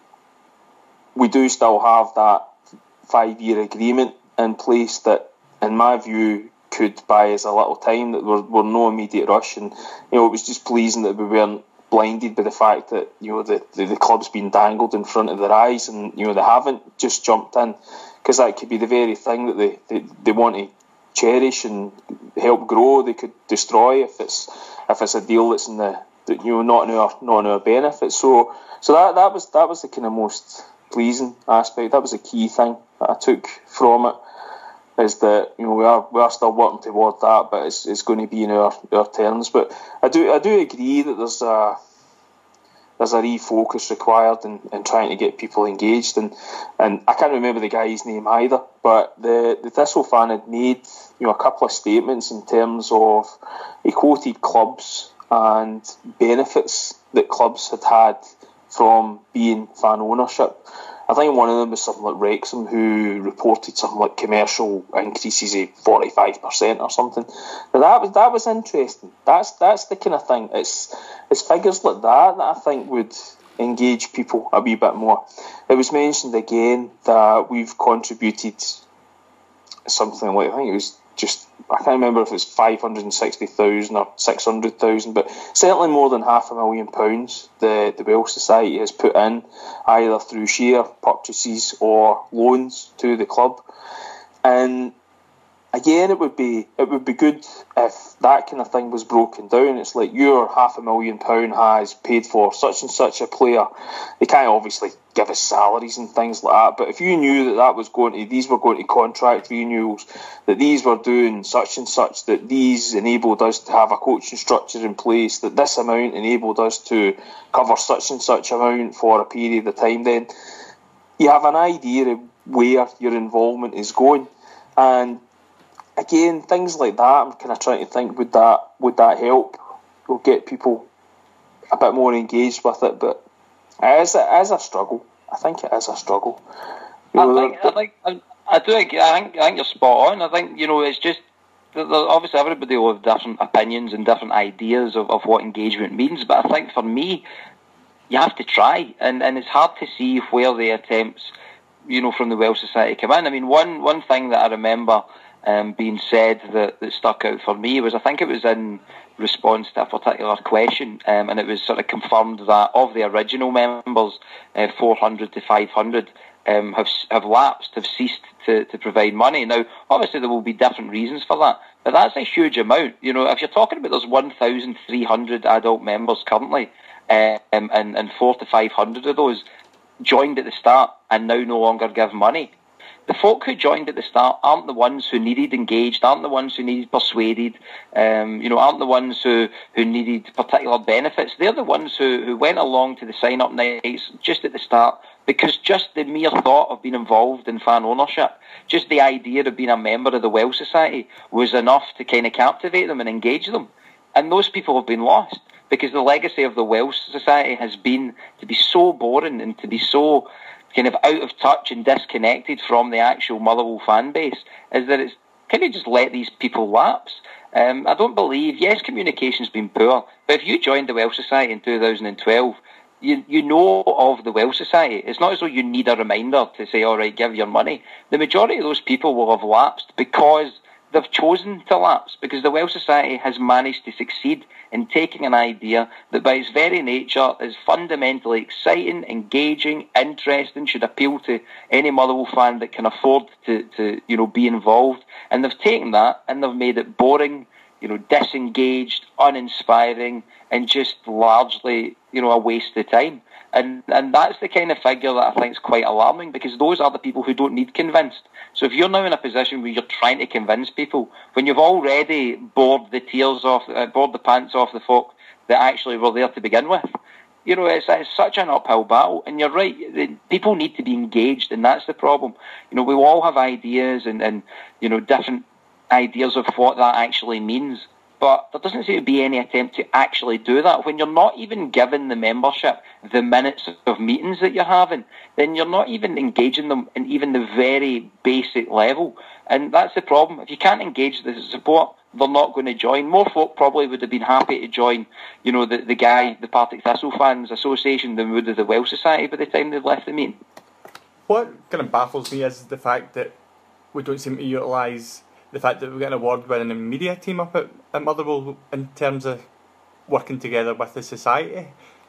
we do still have that five-year agreement in place that, in my view, could buy us a little time, that we're, we're no immediate rush. And, you know, it was just pleasing that we weren't blinded by the fact that, you know, the, the, the club's been dangled in front of their eyes and, you know, they haven't just jumped in, because that could be the very thing that they, they, they want to cherish and help grow. They could destroy if it's if it's a deal that's in the, the you know, not in our not in our benefit. So so that that was that was the kind of most pleasing aspect. That was a key thing that I took from it, is that, you know, we are we are still working toward that, but it's it's going to be in our, our terms. But I do I do agree that there's a there's a refocus required in, in trying to get people engaged, and, and I can't remember the guy's name either, but the, the Thistle fan had made, you know, a couple of statements in terms of, he quoted clubs and benefits that clubs had had from being fan ownership. I think one of them was something like Wrexham, who reported something like commercial increases of forty-five percent or something. Now that was that was interesting. That's that's the kind of thing. It's it's figures like that that I think would engage people a wee bit more. It was mentioned again that we've contributed something like, I think it was just, I can't remember if it's five hundred sixty thousand or six hundred thousand, but certainly more than half a million pounds the, the Welsh Society has put in, either through share purchases or loans to the club. And again, it would be it would be good if that kind of thing was broken down. It's like, your half a million pound has paid for such and such a player. They can't obviously give us salaries and things like that, but if you knew that that was going to, these were going to contract renewals, that these were doing such and such, that these enabled us to have a coaching structure in place, that this amount enabled us to cover such and such amount for a period of time, then you have an idea of where your involvement is going. And again, things like that, I'm kind of trying to think, would that would that help? Will get people a bit more engaged with it, but it is, it is a struggle. I think it is a struggle. You I, know, think, I think I, I do agree. I think I think you're spot on. I think, you know, it's just that obviously everybody will have different opinions and different ideas of, of what engagement means. But I think for me, you have to try, and, and it's hard to see where the attempts, you know, from the Welsh Society come in. I mean, one one thing that I remember um, being said that, that stuck out for me was, I think it was in response to a particular question, um, and it was sort of confirmed that of the original members, uh, four hundred to five hundred um, have have lapsed, have ceased to, to provide money. Now, obviously there will be different reasons for that, but that's a huge amount. You know, if you're talking about there's one thousand three hundred adult members currently, um, and, and four to five hundred of those joined at the start and now no longer give money, the folk who joined at the start aren't the ones who needed engaged, aren't the ones who needed persuaded, um, you know, aren't the ones who, who needed particular benefits. They're the ones who, who went along to the sign-up nights just at the start because just the mere thought of being involved in fan ownership, just the idea of being a member of the Welsh Society was enough to kind of captivate them and engage them. And those people have been lost because the legacy of the Welsh Society has been to be so boring and to be so kind of out of touch and disconnected from the actual Motherwell fan base, is that it's kind of just let these people lapse. Um, I don't believe, yes, communication's been poor, but if you joined the Welsh Society in two thousand twelve, you you know of the Welsh Society. It's not as though you need a reminder to say, all right, give your money. The majority of those people will have lapsed because they've chosen to lapse, because the Welsh Society has managed to succeed in taking an idea that by its very nature is fundamentally exciting, engaging, interesting, should appeal to any Motherwell fan that can afford to, to you know, be involved. And they've taken that and they've made it boring, you know, disengaged, uninspiring, and just largely, you know, a waste of time. And and that's the kind of figure that I think is quite alarming, because those are the people who don't need convinced. So if you're now in a position where you're trying to convince people, when you've already bored the tears off, uh, bored the pants off the folk that actually were there to begin with, you know, it's, it's such an uphill battle. And you're right, the, people need to be engaged, and that's the problem. You know, we all have ideas and, and you know, different ideas of what that actually means. But there doesn't seem to be any attempt to actually do that. When you're not even giving the membership the minutes of meetings that you're having, then you're not even engaging them in even the very basic level. And that's the problem. If you can't engage the support, they're not going to join. More folk probably would have been happy to join, you know, the, the guy, the Partick Thistle Fans Association, than would have the Welsh Society by the time they've left the meeting. What kind of baffles me is the fact that we don't seem to utilise the fact that we're getting an award-winning media team up at, at Motherwell in terms of working together with the society.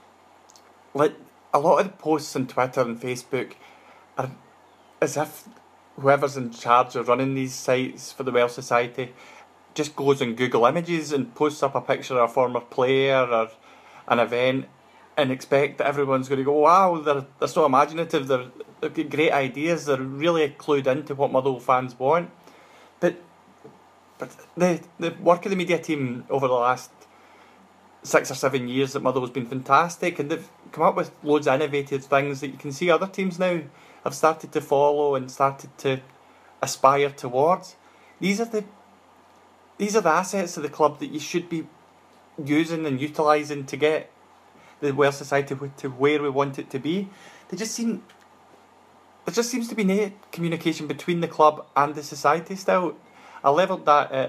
Like, a lot of the posts on Twitter and Facebook are as if whoever's in charge of running these sites for the Welsh Society just goes on Google Images and posts up a picture of a former player or an event and expect that everyone's going to go, wow, they're, they're so imaginative, they're, they've got great ideas, they're really clued into what Motherwell fans want. But But the the work of the media team over the last six or seven years at Motherwell's been fantastic, and they've come up with loads of innovative things that you can see other teams now have started to follow and started to aspire towards. These are the these are the assets of the club that you should be using and utilising to get the Welsh Society to where we want it to be. They just seem there just seems to be no communication between the club and the society still. I levelled that at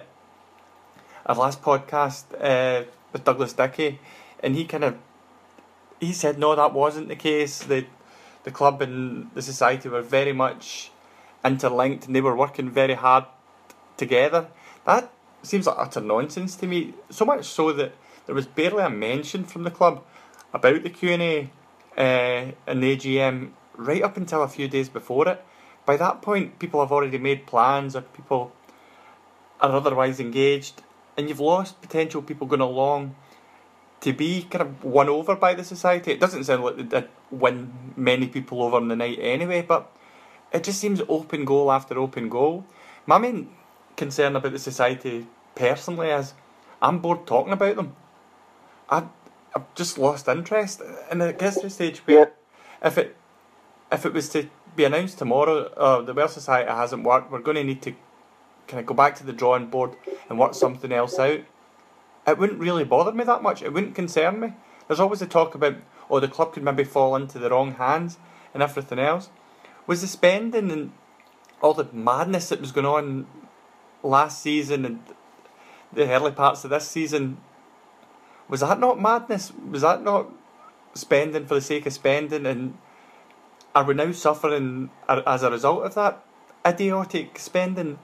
our last podcast uh, with Douglas Dickey, and he kind of he said no, that wasn't the case. The the club and the society were very much interlinked, and they were working very hard together. That seems like utter nonsense to me. So much so that there was barely a mention from the club about the Q and A uh, and the A G M right up until a few days before it. By that point, people have already made plans, or people are otherwise engaged, and you've lost potential people going along to be kind of won over by the society. It doesn't sound like they did win many people over in the night anyway, but it just seems open goal after open goal. My main concern about the society personally is I'm bored talking about them. I, I've just lost interest, and it gets to a stage where yeah. if it if it was to be announced tomorrow, uh, the Welsh Society hasn't worked, we're going to need to kind of go back to the drawing board and work something else out. It wouldn't really bother me that much. It wouldn't concern me. There's always the talk about, oh, the club could maybe fall into the wrong hands and everything else. Was the spending and all the madness that was going on last season and the early parts of this season, was that not madness? Was that not spending for the sake of spending? And are we now suffering as a result of that idiotic spending?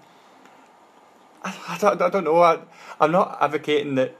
I don't, I don't know. I, I'm not advocating that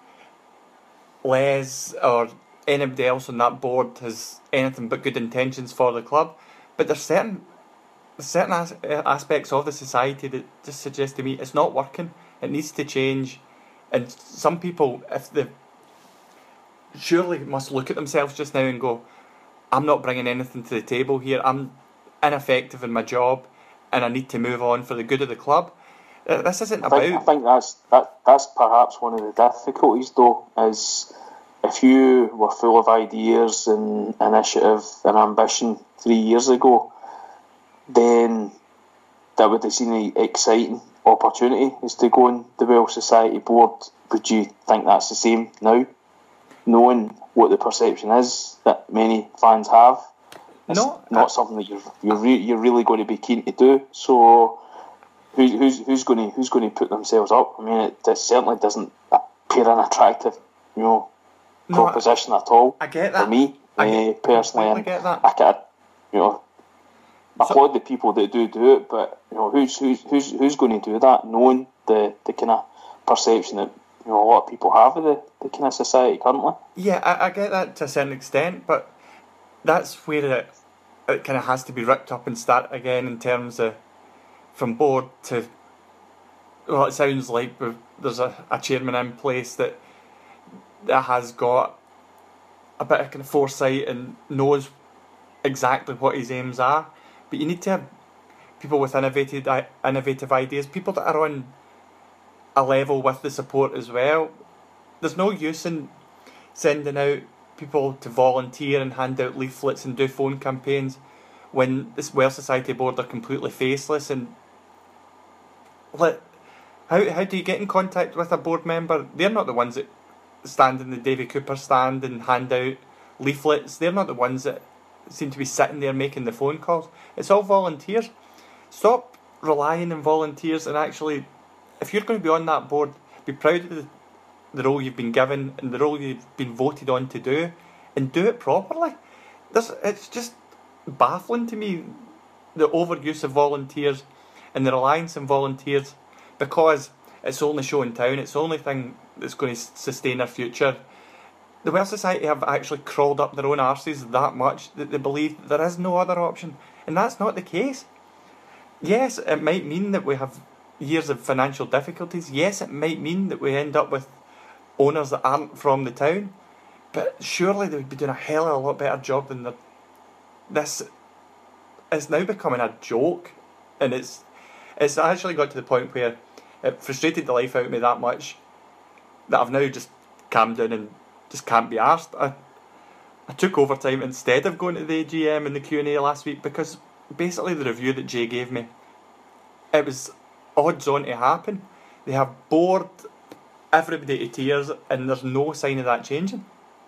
Les or anybody else on that board has anything but good intentions for the club, but there's certain there's certain as, aspects of the society that just suggest to me it's not working. It needs to change, and some people, if they surely must look at themselves just now and go, I'm not bringing anything to the table here. I'm ineffective in my job, and I need to move on for the good of the club. Uh, this isn't I think, about... I think that's that. That's perhaps one of the difficulties, though, is if you were full of ideas and initiative and ambition three years ago, then that would have seemed an exciting opportunity is to go on the Welsh Society board. Would you think that's the same now, knowing what the perception is that many fans have? It's no, not I, something that you're you're, re- you're really going to be keen to do. So who's who's who's going to who's going to put themselves up? I mean, it, it certainly doesn't appear an attractive, you know, no, proposition at all. I get that For me, I uh, personally, I get that. I can, you know, applaud the people that do do it, but you know, who's who's who's who's going to do that, knowing the the kind of perception that, you know, a lot of people have of the, the kind of society currently. Yeah, I, I get that to a certain extent, but that's where it, it kind of has to be ripped up and start again in terms of from board to, well, it sounds like there's a, a chairman in place that that has got a bit of kind of foresight and knows exactly what his aims are, but you need to have people with innovative innovative ideas, people that are on a level with the support as well. There's no use in sending out people to volunteer and hand out leaflets and do phone campaigns when this Welsh Society board are completely faceless. And let, how how do you get in contact with a board member? They're not the ones that stand in the Davy Cooper stand and hand out leaflets. They're not the ones that seem to be sitting there making the phone calls. It's all volunteers. Stop relying on volunteers and actually, if you're going to be on that board, be proud of the, the role you've been given and the role you've been voted on to do, and do it properly. There's, it's just baffling to me, the overuse of volunteers and the reliance on volunteers, because it's the only show in town, it's the only thing that's going to sustain our future. The Welsh Society have actually crawled up their own arses that much that they believe that there is no other option, and that's not the case. Yes, it might mean that we have years of financial difficulties. Yes, it might mean that we end up with owners that aren't from the town, but surely they would be doing a hell of a lot better job than the, this is now becoming a joke, and it's it's actually got to the point where it frustrated the life out of me that much that I've now just calmed down and just can't be arsed. I, I took overtime instead of going to the A G M and the Q and A last week, because basically the review that Jay gave me, it was odds on to happen. They have bored everybody to tears, and there's no sign of that changing.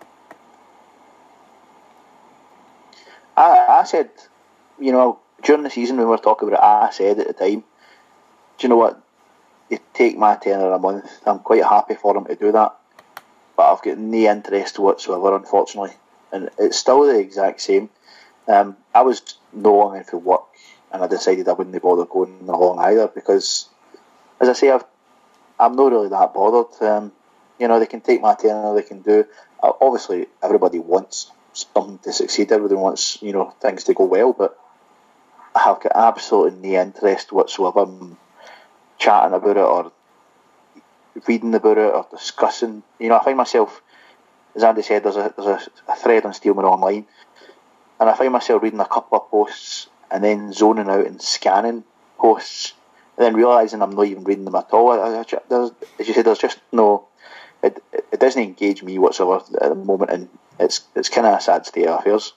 I, I said, you know, during the season when we were talking about it, I said at the time, do you know what, you take my tenner a month, I'm quite happy for him to do that, but I've got no interest whatsoever, unfortunately, and it's still the exact same. Um, I was no longer for work, and I decided I wouldn't bother going along either, because, as I say, I've, I'm not really that bothered. Um, you know, they can take my tenner, they can do. Uh, obviously, everybody wants something to succeed. Everybody wants, you know, things to go well, but I have got absolutely no interest whatsoever in chatting about it or reading about it or discussing. You know, I find myself, as Andy said, there's a there's a, a thread on Steelman Online, and I find myself reading a couple of posts and then zoning out and scanning posts, and then realising I'm not even reading them at all. I, I, there's, as you said, there's just no. It, it doesn't engage me whatsoever at the moment, and it's it's kind of a sad state of affairs.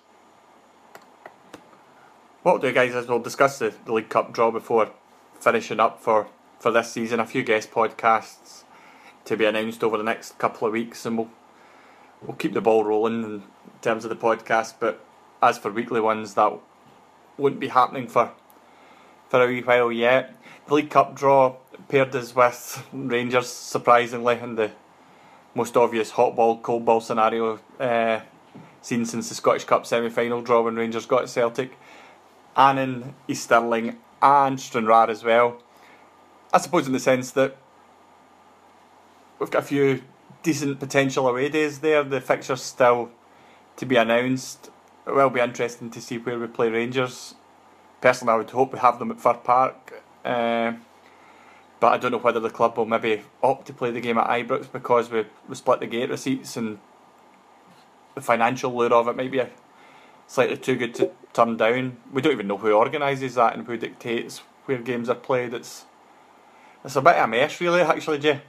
What we'll do, guys, is we'll discuss the, the League Cup draw before finishing up for, for this season. A few guest podcasts to be announced over the next couple of weeks, and we'll we'll keep the ball rolling in terms of the podcast. But as for weekly ones, that wouldn't be happening for for a wee while yet. The League Cup draw paired us with Rangers, surprisingly, in the most obvious hot ball, cold ball scenario uh, seen since the Scottish Cup semi-final draw when Rangers got at Celtic. Annan, East Stirling and Stranraer as well. I suppose in the sense that we've got a few decent potential away days there. The fixture's still to be announced. It will be interesting to see where we play Rangers. Personally, I would hope we have them at Fir Park. Uh, but I don't know whether the club will maybe opt to play the game at Ibrox because we, we split the gate receipts, and the financial lure of it might be a slightly too good to turn down. We don't even know who organises that and who dictates where games are played. It's it's a bit of a mess, really, actually, Jay.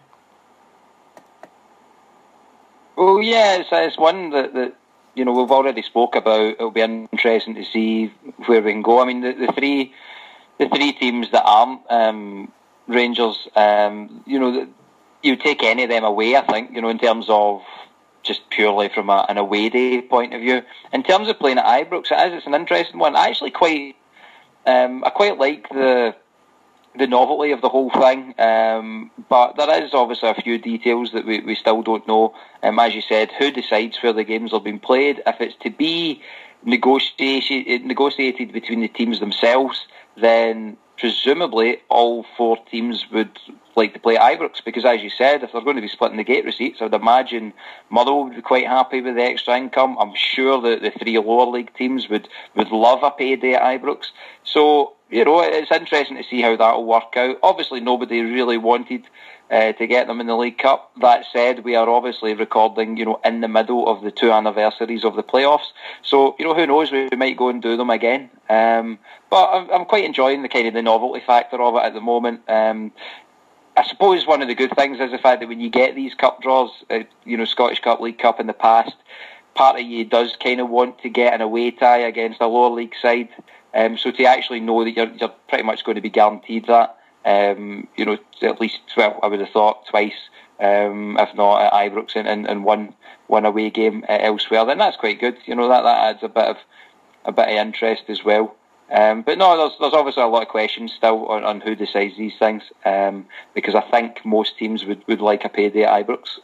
Well, yeah, it's, it's one that, that you know we've already spoke about. It'll be interesting to see where we can go. I mean, the, the three the three teams that aren't um, Rangers, um, you know, you take any of them away. I think, you know, in terms of just purely from a, an away day point of view. In terms of playing at Ibrox, it is it's an interesting one. I actually quite um, I quite like the. the novelty of the whole thing, um, but there is obviously a few details that we, we still don't know. Um, as you said, who decides where the games are being played? If it's to be negotiated, negotiated between the teams themselves, then presumably all four teams would like to play at Ibrox, because as you said, if they're going to be splitting the gate receipts, I would imagine Motherwell would be quite happy with the extra income. I'm sure that the three lower league teams would, would love a payday at Ibrox. So, you know, it's interesting to see how that will work out. Obviously, nobody really wanted uh, to get them in the League Cup. That said, we are obviously recording, you know, in the middle of the two anniversaries of the playoffs. So, you know, who knows, we might go and do them again. Um, but I'm, I'm quite enjoying the kind of the novelty factor of it at the moment. Um, I suppose one of the good things is the fact that when you get these cup draws, uh, you know, Scottish Cup, League Cup in the past, part of you does kind of want to get an away tie against a lower league side. Um, so to actually know that you're, you're pretty much going to be guaranteed that, um, you know, at least, well, I would have thought twice, um, if not at Ibrox and, and, and one one away game uh, elsewhere, then that's quite good. You know, that, that adds a bit of a bit of interest as well. Um, but no, there's there's obviously a lot of questions still on, on who decides these things, um, because I think most teams would, would like a payday at Ibrox.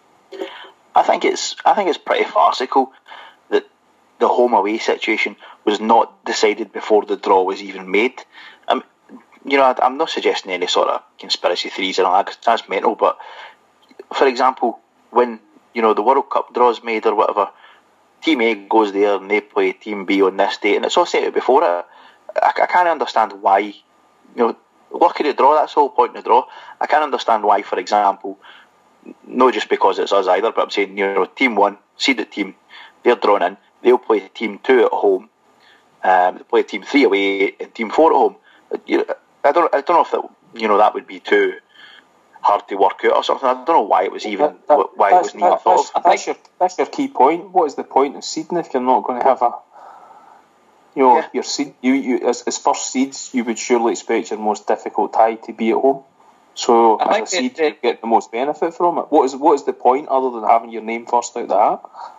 I think it's I think it's pretty farcical that the home away situation was not decided before the draw was even made. Um, you know, I'm not suggesting any sort of conspiracy theories and all that. That's mental. But for example, when you know the World Cup draw is made or whatever, Team A goes there and they play Team B on this date, and it's all set out before it. I, I can't understand why. You know, look at the draw. That's the whole point of the draw. I can't understand why, for example, not just because it's us either, but I'm saying, you know, Team One, seeded team, they're drawn in. They'll play Team Two at home. Um, they play Team Three away and Team Four at home. You know, I don't. I don't know if that. You know, that would be too hard to work out or something. I don't know why it was even that, that, why it wasn't even thought of. That's your that's your key point. What is the point of seeding if you're not going to have a, you know, Yeah. your seed? You you as, as first seeds, you would surely expect your most difficult tie to be at home. So I as a think seed, it- you get the most benefit from it. What is what is the point other than having your name first out the hat?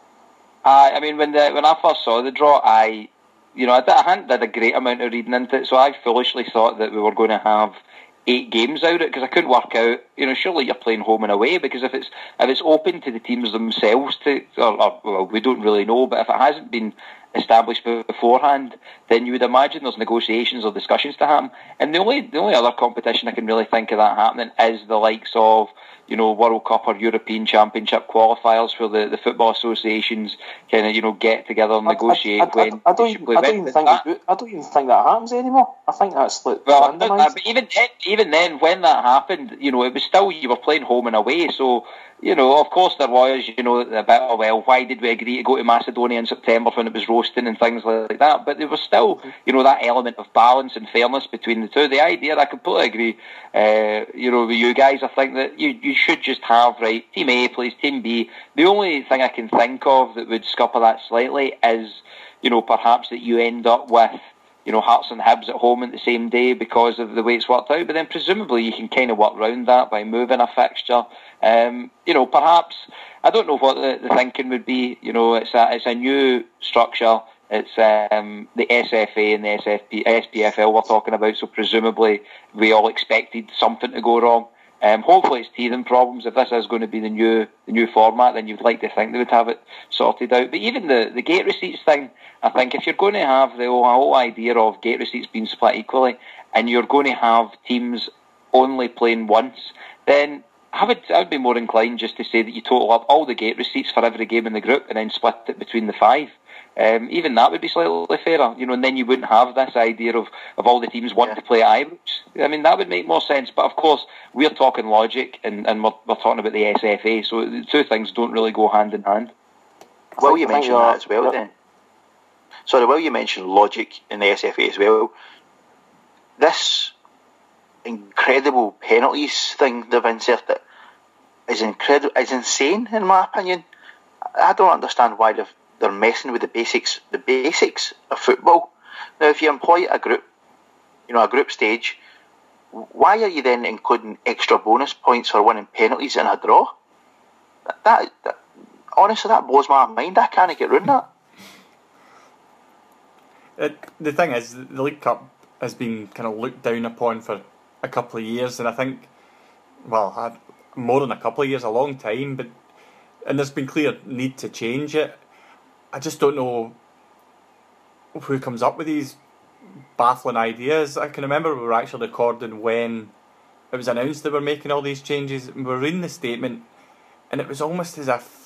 I, I mean, when the when I first saw the draw, I, you know, I, did, I hadn't did a great amount of reading into it, so I foolishly thought that we were going to have eight games out of it, because I couldn't work out, you know, surely you're playing home and away, because if it's if it's open to the teams themselves to, or, or well, we don't really know, but if it hasn't been established beforehand, then you would imagine there's negotiations or discussions to happen. And the only the only other competition I can really think of that happening is the likes of, you know, World Cup or European Championship qualifiers, where the, the football associations kind of, you know, get together and negotiate I, I, I, when I, I don't they should even, play I don't when. even think That- it- I don't even think that happens anymore. I think that's like Well, I think randomised. that, but even then, even then, when that happened, you know, it was still, you were playing home and away. So, you know, of course there was, you know, a bit of, well, why did we agree to go to Macedonia in September when it was roasting and things like that? But there was still, you know, that element of balance and fairness between the two. The idea, I completely agree, uh, you know, with you guys. I think that you, you should just have, right, Team A plays Team B. The only thing I can think of that would scupper that slightly is, you know, perhaps that you end up with, you know, Hearts and Hibs at home at the same day because of the way it's worked out. But then presumably you can kind of work around that by moving a fixture. Um, you know, perhaps, I don't know what the, the thinking would be. You know, it's a, it's a new structure. It's um, the S F A and the S F P, S P F L we're talking about, so presumably we all expected something to go wrong. Um, hopefully it's teething problems. If this is going to be the new the new format, then you'd like to think they would have it sorted out. But even the, the gate receipts thing, I think if you're going to have the whole, whole idea of gate receipts being split equally, and you're going to have teams only playing once, then I would I would be more inclined just to say that you total up all the gate receipts for every game in the group and then split it between the five. Um, even that would be slightly fairer, you know, and then you wouldn't have this idea of, of all the teams wanting Yeah. to play at Ibrox. I mean, that would make more sense. But of course, we're talking logic, and, and we're, we're talking about the S F A, so the two things don't really go hand in hand. Well, think- you I think mentioned you're- that as well you're- then. Sorry, well, you mentioned logic in the S F A as well. This incredible penalties thing they've inserted is incredible, is insane in my opinion. I don't understand why they've, they're messing with the basics, the basics of football. Now, if you employ a group, you know, a group stage, why are you then including extra bonus points for winning penalties in a draw? That, that, that honestly, that blows my mind. I can't get around that. It, the thing is, the League Cup has been kind of looked down upon for a couple of years, and I think, well, more than a couple of years, a long time, but and there's been clear need to change it. I just don't know who comes up with these baffling ideas. I can remember we were actually recording when it was announced that we're making all these changes, and we were reading the statement, and it was almost as if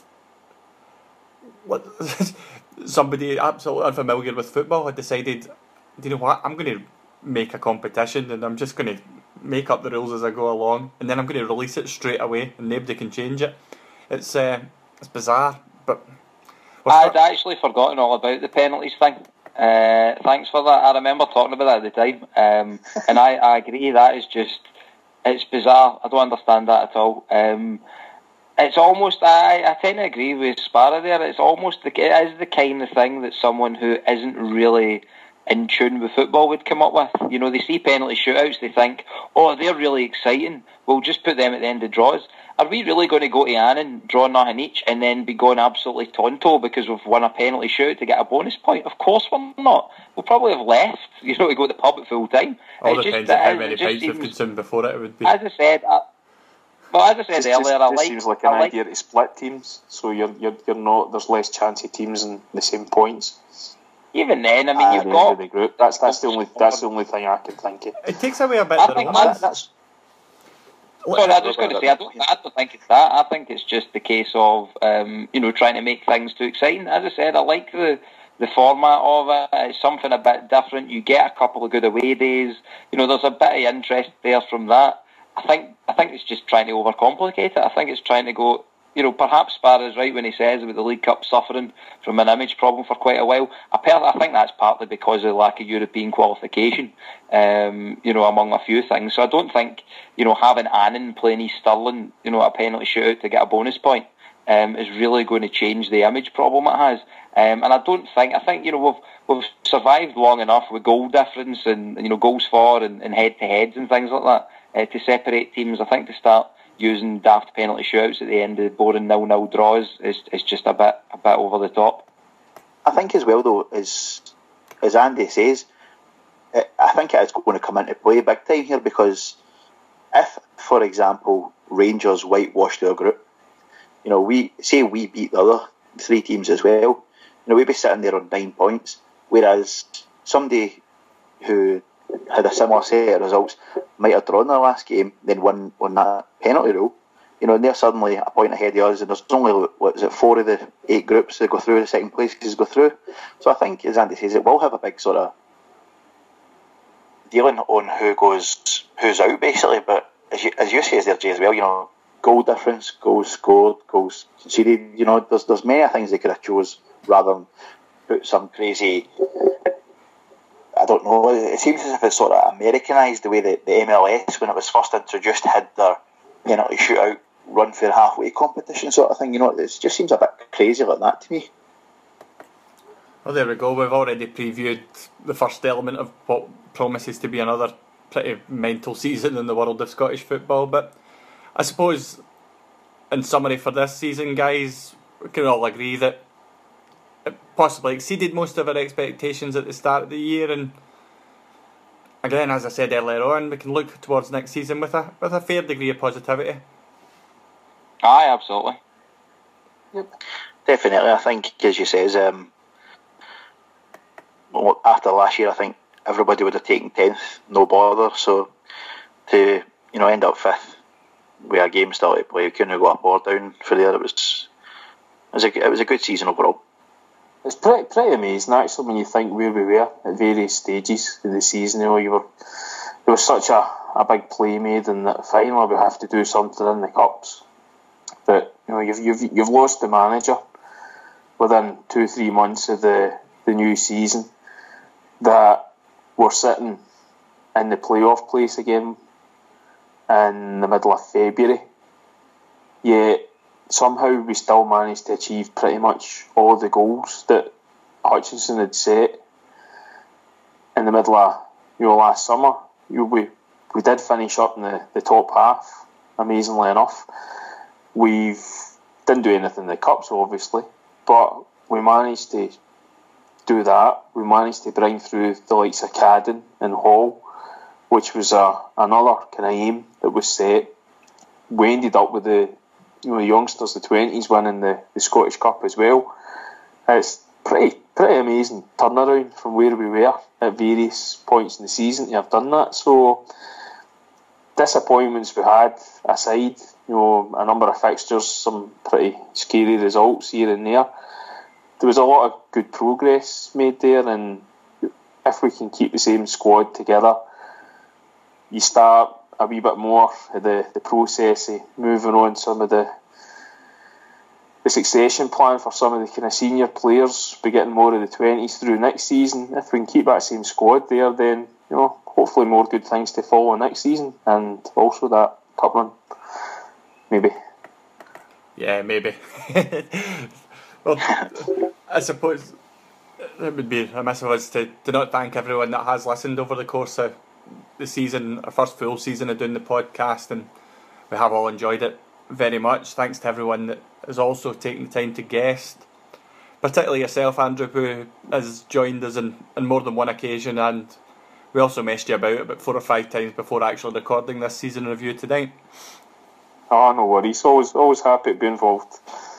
what, somebody absolutely unfamiliar with football had decided, do you know what, I'm going to make a competition and I'm just going to make up the rules as I go along, and then I'm going to release it straight away and nobody can change it. It's uh, it's bizarre, but I'd start- actually forgotten all about the penalties thing. Uh, thanks for that. I remember talking about that at the time, um, and I, I agree that is just, it's bizarre. I don't understand that at all. Um, it's almost, I, I tend to agree with Sparrow there. It's almost the, it is the kind of thing that someone who isn't really in tune with football would come up with. You know, they see penalty shootouts, they think, oh, they're really exciting, we'll just put them at the end of draws. Are we really going to go to Annan, draw nothing each, and then be going absolutely tonto because we've won a penalty shootout to get a bonus point? Of course we're not. We'll probably have left, you know, to go to the pub at full time. All it depends just, on how it, many it pints seems, we've consumed before it, it would be. As I said, I, well, as I said just, earlier, just, I just like... seems like an I like, idea to split teams, so you're, you're, you're not, there's less chance of teams in the same points. Even then, I mean, Ah, you've the got... end of the group. That's, that's, the only, that's the only thing I can think of. It takes away a bit I of the think romance. that's... Sorry, I was just going to say, I don't, I don't think it's that. I think it's just the case of, um, you know, trying to make things too exciting. As I said, I like the the format of it. It's something a bit different. You get a couple of good away days. You know, there's a bit of interest there from that. I think I think it's just trying to overcomplicate it. I think it's trying to go, you know, perhaps Sparrow's right when he says about the League Cup suffering from an image problem for quite a while. I, per- I think that's partly because of the lack of European qualification, um, you know, among a few things. So I don't think, you know, having Annan playing East Stirling, you know, a penalty shootout to get a bonus point um, is really going to change the image problem it has. Um, and I don't think, I think, you know, we've, we've survived long enough with goal difference and, you know, goals for and, and head-to-heads and things like that uh, to separate teams. I think to start using daft penalty shootouts at the end of boring nil-nil draws is, is just a bit a bit over the top. I think as well though, as as Andy says, it, I think it is going to come into play big time here, because if, for example, Rangers whitewash their group, you know, we say we beat the other three teams as well, you know, we'd be sitting there on nine points, whereas somebody who had a similar set of results might have drawn their last game, then won on that penalty rule, you know, and they're suddenly a point ahead of us, and there's only, what is it, four of the eight groups that go through, the second places go through. So I think, as Andy says, it will have a big sort of dealing on who goes, who's out basically. But as you, as you say there, Jay, as well, you know, goal difference, goals scored, goals conceded, you know, there's there's many things they could have chose rather than put some crazy, I don't know, it seems as if it's sort of Americanised the way that the M L S, when it was first introduced, had their penalty shootout run for halfway competition sort of thing, you know, it just seems a bit crazy like that to me. Well, there we go, we've already previewed the first element of what promises to be another pretty mental season in the world of Scottish football, but I suppose in summary for this season, guys, we can all agree that it possibly exceeded most of our expectations at the start of the year, and again, as I said earlier on, we can look towards next season with a with a fair degree of positivity. Aye, absolutely. Yep. Definitely, I think, as you says, um, well, after last year, I think everybody would have taken tenth, no bother. So to, you know, end up fifth with a game still to play, we couldn't go up or down for there. It was it was a, it was a good season overall. It's pretty pretty amazing actually when you think where we were at various stages of the season. You know, you were there was such a, a big play made, and that finally we have to do something in the cups. But you know, you've you've you've lost the manager within two three months of the the new season. That we're sitting in the playoff place again in the middle of February. Yet somehow we still managed to achieve pretty much all the goals that Hutchinson had set in the middle of you know last summer. You know, we we did finish up in the, the top half, amazingly enough. We didn't do anything in the cups, obviously, but we managed to do that. We managed to bring through the likes of Cadden and Hall, which was a, another kind of aim that was set. We ended up with the you know the youngsters, the twenties, winning the, the Scottish Cup as well. It's pretty pretty amazing turnaround from where we were at various points in the season to have done that. So disappointments we had aside, you know, a number of fixtures, some pretty scary results here and there. There was a lot of good progress made there, and if we can keep the same squad together, you start a wee bit more of the, the process of moving on some of the the succession plan for some of the kind of senior players, be getting more of the twenties through next season. If we can keep that same squad there, then you know hopefully more good things to follow next season, and also that cup run, maybe. Yeah, maybe. Well, I suppose it would be remiss of us to, to not thank everyone that has listened over the course of the season, our first full season of doing the podcast, and we have all enjoyed it very much. Thanks to everyone that has also taken the time to guest, particularly yourself, Andrew, who has joined us on, on more than one occasion, and we also messed you about about four or five times before actually recording this season review tonight. Oh, no worries. Always, always happy to be involved.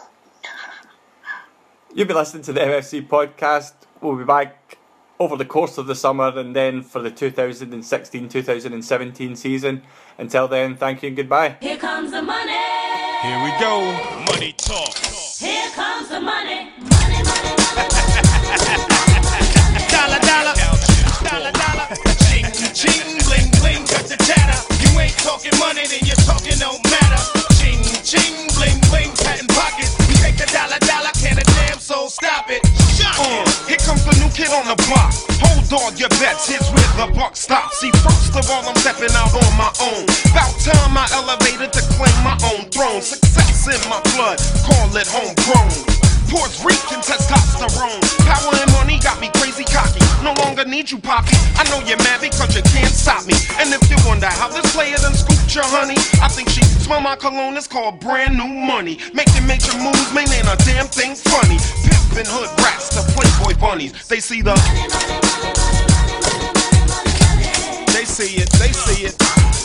You've been listening to the M F C podcast. We'll be back over the course of the summer and then for the two thousand sixteen two thousand seventeen season. Until then, thank you and goodbye. Here comes the money. Here we go. Money talk. Here comes the money. Money, money, money, money. Dollar, dollar. Dollar, dollar. Ching, ching, bling, bling, cut the chatter. You ain't talking money, then you're talking no matter. Ching, ching, bling, bling, patent pockets. We take the dollar, dollar, can a damn soul stop it. Uh, here comes the new kid on the block. Hold on your bets, here's where the buck stops. See, first of all, I'm stepping out on my own. About time I elevated to claim my own throne. Success in my blood, call it homegrown. Puerto Rican testosterone. Power and money got me crazy cocky. No longer need you, Poppy. I know you're mad because you can't stop me. And if you wonder how this player done scooped your honey, I think she smell my cologne, it's called brand new money. Making major moves, man, ain't a damn thing funny. Pimpin' hood rats, the Playboy bunnies. They see the... They see it, they see it.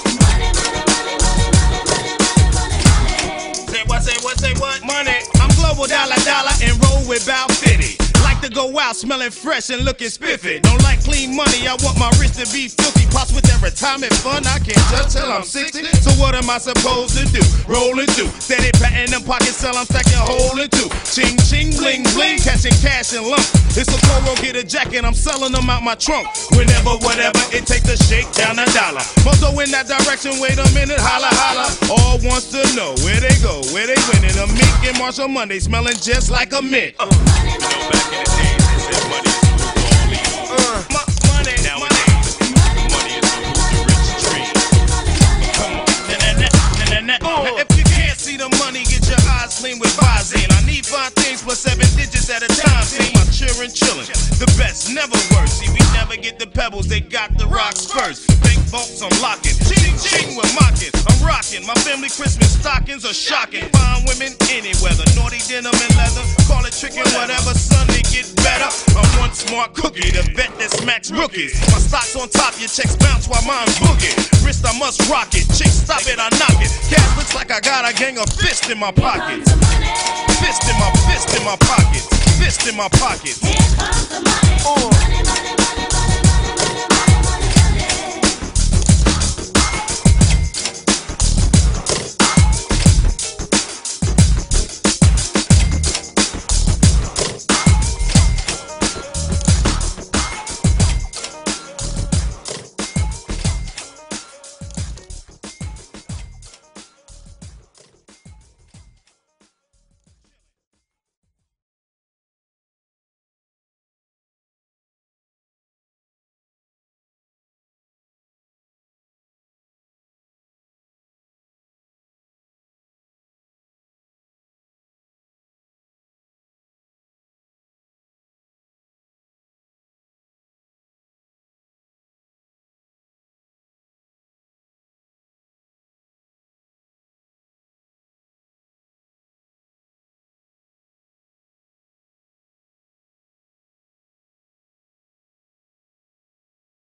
Say what, say what, say what? Money. I'm global dollar dollar and roll with about fifty. Like to go out smelling fresh and looking spiffy. Don't like clean money, I want my wrist to be filthy. Plus with that retirement fund, I can't touch till I'm sixty. So what am I supposed to do? Rollin' through, steady patting them pockets, sell I'm stacking holding two. Ching ching bling bling, catching cash in lump. It's a Toro, get a jacket, I'm selling them out my trunk. Whenever, whatever, it takes to shake down a dollar. Must go in that direction, wait a minute, holla holla. All wants to know where they go, where they winning. A Meek and Marshall Monday, smelling just like a mint. Uh. You know, back in the days, they said money is the root of all evil. Uh, my, money, nowadays, money. money is the root of the rich tree. Come on. Na, na, na, na, na. Uh. Now, if you can't see the money, get your eyes clean with Visine. I need five things plus seven digits at a time. See my children chillin'. The best, never worse. See, we never get the pebbles, they got the rocks first. Bank vaults, I'm locking. Ching, ching, we're mocking. I'm rocking. My family Christmas stockings are shocking. Fine women, any weather. Naughty denim and leather. Call it trickin', whatever. Sunday get better. I'm one smart cookie, the vet that smacks rookies. My stock's on top, your checks bounce while mine boogie. Wrist, I must rock it. Chick, stop it, I knock it. Cash looks like I got a gang of fists in my pockets. Fist in my fist in my pockets. Fist in my pockets. Here comes the money. Oh. Money, money, money.